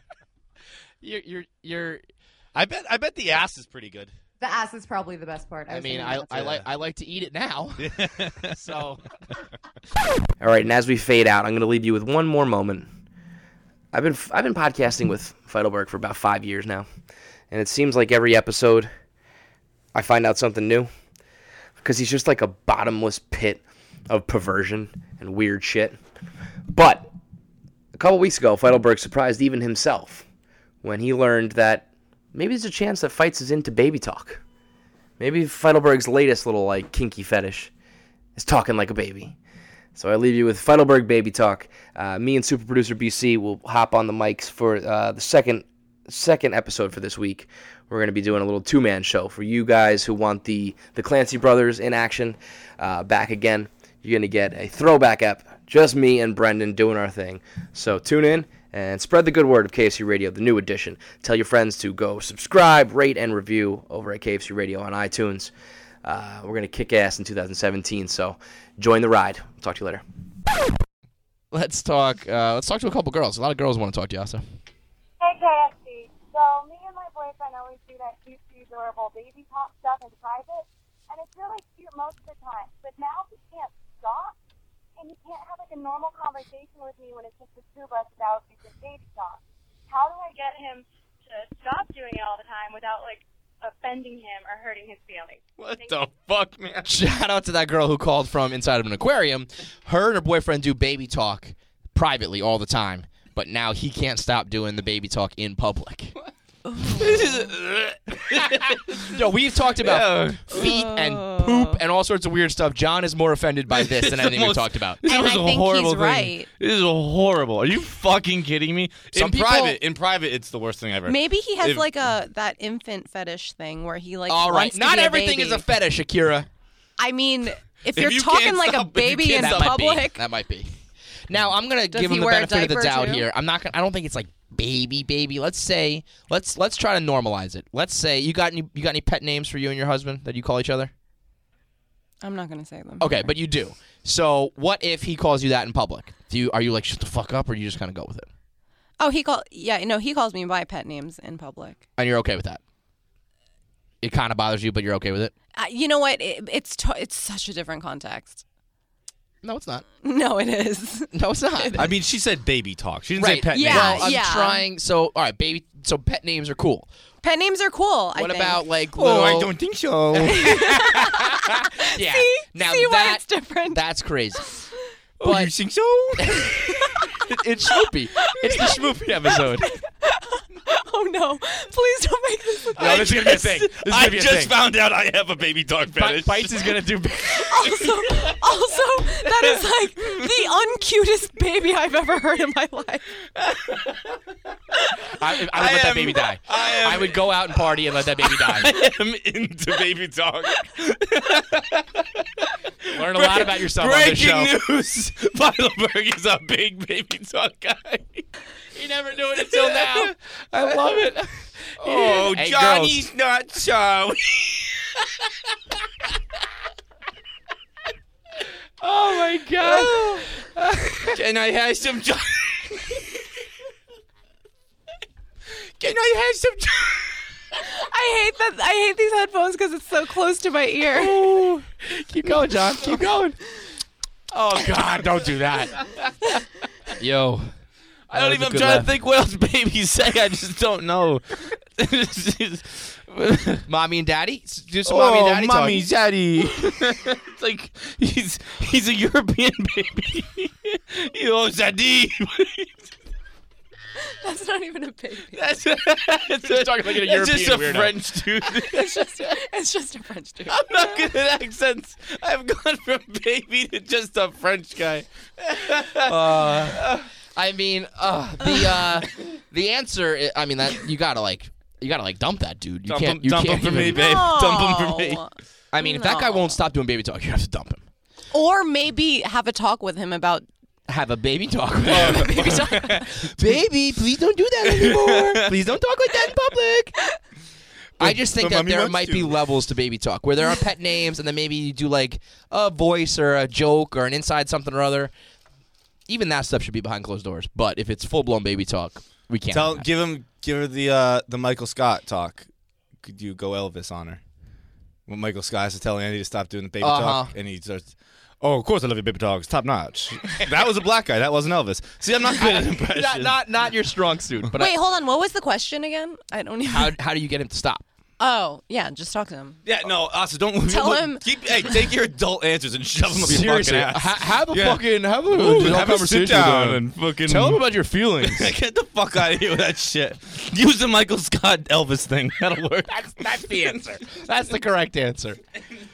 [SPEAKER 2] You're.
[SPEAKER 3] I bet the ass is pretty good.
[SPEAKER 8] The ass is probably the best part.
[SPEAKER 2] I
[SPEAKER 8] was
[SPEAKER 2] mean,
[SPEAKER 8] thinking that's
[SPEAKER 2] I like to eat it now. So.
[SPEAKER 1] All right, and as we fade out, I'm going to leave you with one more moment. I've been podcasting with Feidelberg for about 5 years now, and it seems like every episode I find out something new because he's just like a bottomless pit of perversion and weird shit. But a couple weeks ago, Feidelberg surprised even himself when he learned that maybe there's a chance that Fights is into baby talk. Maybe Feidelberg's latest little like kinky fetish is talking like a baby. So I leave you with Feidelberg Baby Talk. Me and super producer BC will hop on the mics for the second episode for this week. We're going to be doing a little two-man show for you guys who want the Clancy brothers in action back again. You're going to get a throwback ep, just me and Brendan doing our thing. So tune in and spread the good word of KFC Radio, the new edition. Tell your friends to go subscribe, rate, and review over at KFC Radio on iTunes. We're going to kick ass in 2017, so join the ride. I'll talk to you later.
[SPEAKER 2] Let's talk to a couple girls. A lot of girls want to talk to you, Asa.
[SPEAKER 9] Hey, KFC. So, me and my boyfriend always do that cute, adorable baby talk stuff in private, and it's really cute most of the time. But now he can't stop, and he can't have, like, a normal conversation with me when it's just the two of us without using baby talk. How do I get him to stop doing it all the time without, like, offending him or hurting his feelings?
[SPEAKER 3] What the fuck, man?
[SPEAKER 2] Shout out to that girl who called from inside of an aquarium. Her and her boyfriend do baby talk privately all the time, but now he can't stop doing the baby talk in public. Yo, we've talked about feet and poop and all sorts of weird stuff. John is more offended by this than anything we've talked about.
[SPEAKER 3] This
[SPEAKER 5] And
[SPEAKER 3] was
[SPEAKER 5] I
[SPEAKER 3] a
[SPEAKER 5] think
[SPEAKER 3] horrible
[SPEAKER 5] he's
[SPEAKER 3] thing.
[SPEAKER 5] right.
[SPEAKER 3] This is horrible. Are you fucking kidding me?
[SPEAKER 2] Some people-
[SPEAKER 3] In private, it's the worst thing ever.
[SPEAKER 5] Maybe he has
[SPEAKER 3] If-
[SPEAKER 5] like that infant fetish thing where he like
[SPEAKER 2] All right,
[SPEAKER 5] wants to
[SPEAKER 2] not
[SPEAKER 5] be a
[SPEAKER 2] everything
[SPEAKER 5] baby.
[SPEAKER 2] is a fetish, Akira.
[SPEAKER 5] I mean, if
[SPEAKER 3] If
[SPEAKER 5] you're
[SPEAKER 3] you
[SPEAKER 5] talking
[SPEAKER 3] can't
[SPEAKER 5] like
[SPEAKER 3] stop-
[SPEAKER 5] a
[SPEAKER 3] if you
[SPEAKER 5] baby
[SPEAKER 3] can't
[SPEAKER 5] in
[SPEAKER 3] stop-
[SPEAKER 5] public,
[SPEAKER 2] That might be. Now I'm gonna
[SPEAKER 5] Does
[SPEAKER 2] give
[SPEAKER 5] he
[SPEAKER 2] him the
[SPEAKER 5] wear a
[SPEAKER 2] benefit of the
[SPEAKER 5] diaper,
[SPEAKER 2] doubt
[SPEAKER 5] too?
[SPEAKER 2] here. I'm not gonna. I don't think it's like baby. Let's say let's try to normalize it. Let's say you got any pet names for you and your husband that you call each other?
[SPEAKER 5] I'm not gonna say them.
[SPEAKER 2] Okay,
[SPEAKER 5] here.
[SPEAKER 2] but you do. So what if he calls you that in public? Are you like shut the fuck up, or do you just kind of go with it?
[SPEAKER 5] Oh, he calls me by pet names in public.
[SPEAKER 2] And you're okay with that? It kind of bothers you, but you're okay with it?
[SPEAKER 5] You know what? It's such a different context.
[SPEAKER 2] No, it's not.
[SPEAKER 5] No, it is.
[SPEAKER 2] No, it's not.
[SPEAKER 3] I mean, she said baby talk. She didn't say
[SPEAKER 2] Right.
[SPEAKER 3] pet
[SPEAKER 5] Yeah.
[SPEAKER 3] name.
[SPEAKER 2] Well, I'm
[SPEAKER 5] yeah.
[SPEAKER 2] trying. So, all right, baby. So, pet names are cool.
[SPEAKER 5] Pet names are cool. I
[SPEAKER 2] What
[SPEAKER 5] think.
[SPEAKER 2] about like
[SPEAKER 3] Oh,
[SPEAKER 2] little?
[SPEAKER 3] I don't think so.
[SPEAKER 2] Yeah.
[SPEAKER 5] See?
[SPEAKER 2] Now
[SPEAKER 5] See why
[SPEAKER 2] that
[SPEAKER 5] it's different?
[SPEAKER 2] that's crazy.
[SPEAKER 3] Oh,
[SPEAKER 2] But
[SPEAKER 3] you think so?
[SPEAKER 2] it's Schmoopy. It's the Schmoopy episode.
[SPEAKER 5] Oh no! Please don't make this.
[SPEAKER 2] No, this is gonna be a thing. This is
[SPEAKER 3] I
[SPEAKER 2] gonna be a
[SPEAKER 3] just
[SPEAKER 2] thing.
[SPEAKER 3] found out I have a baby dog fetish.
[SPEAKER 2] Bites is gonna do.
[SPEAKER 5] Also, that is like the uncutest baby I've ever heard in my life.
[SPEAKER 2] I would let that baby die. I would go out and party and let that baby die.
[SPEAKER 3] I am into baby dog.
[SPEAKER 2] Learn a lot about yourself on this show.
[SPEAKER 3] Breaking news: Heidelberg is a big baby dog guy.
[SPEAKER 2] You never knew it until now. I love it.
[SPEAKER 3] Oh,
[SPEAKER 2] Hey,
[SPEAKER 3] Johnny's
[SPEAKER 2] girls.
[SPEAKER 3] not sorry.
[SPEAKER 2] Oh my god.
[SPEAKER 3] Can I have some? Can I have some?
[SPEAKER 5] I hate these headphones because it's so close to my ear.
[SPEAKER 2] Ooh. Keep going, John. Keep going. Oh god, don't do that. Yo.
[SPEAKER 3] I don't even. I'm trying to think what else babies say. I just don't know.
[SPEAKER 2] Mommy and daddy? Do some mommy and daddy
[SPEAKER 3] mommy,
[SPEAKER 2] talking.
[SPEAKER 3] daddy. It's like he's a European baby. Yo, daddy.
[SPEAKER 5] That's not even a baby.
[SPEAKER 3] That's
[SPEAKER 2] Just talking like a
[SPEAKER 3] It's just a
[SPEAKER 2] European weirdo.
[SPEAKER 3] French dude.
[SPEAKER 5] It's just a French dude.
[SPEAKER 3] I'm not good at accents. I've gone from baby to just a French guy.
[SPEAKER 2] I mean, the answer. I mean, that you gotta dump that dude. You can't. You
[SPEAKER 3] dump
[SPEAKER 2] can't
[SPEAKER 3] him for me,
[SPEAKER 2] even-
[SPEAKER 3] babe. Dump him for me.
[SPEAKER 2] I mean, if that guy
[SPEAKER 5] No.
[SPEAKER 2] won't stop doing baby talk, you have to dump him.
[SPEAKER 5] Or maybe have a talk with him about
[SPEAKER 2] Have a baby talk. Baby, please don't do that anymore. Please don't talk like that in public. I just think
[SPEAKER 3] But
[SPEAKER 2] that
[SPEAKER 3] mommy
[SPEAKER 2] there
[SPEAKER 3] wants
[SPEAKER 2] might
[SPEAKER 3] to.
[SPEAKER 2] be levels to baby talk where there are pet names and then maybe you do like a voice or a joke or an inside something or other. Even that stuff should be behind closed doors. But if it's full blown baby talk, we can't. have that.
[SPEAKER 3] Give her the Michael Scott talk. Could you go Elvis on her? When Michael Scott has to tell Andy to stop doing the baby talk, and he starts, "Oh, of course I love your baby talk. It's top notch." That was a black guy. That wasn't Elvis. See, I'm not good at impressions.
[SPEAKER 2] not your strong suit. But
[SPEAKER 5] Wait, hold on. What was the question again? I don't even.
[SPEAKER 2] how do you get him to stop?
[SPEAKER 5] Oh, yeah, just talk to him.
[SPEAKER 3] Yeah, no, Asa, don't
[SPEAKER 5] Tell him-
[SPEAKER 3] take your adult answers and shove them up your
[SPEAKER 2] Seriously,
[SPEAKER 3] fucking ass.
[SPEAKER 2] have a
[SPEAKER 3] Yeah.
[SPEAKER 2] fucking have a
[SPEAKER 3] Ooh,
[SPEAKER 2] adult
[SPEAKER 3] have a sit
[SPEAKER 2] conversation
[SPEAKER 3] down
[SPEAKER 2] with him.
[SPEAKER 3] and fucking
[SPEAKER 2] Tell him about your feelings.
[SPEAKER 3] Get the fuck out of here with that shit. Use the Michael Scott Elvis thing. That'll work.
[SPEAKER 2] That's the answer. That's the correct answer.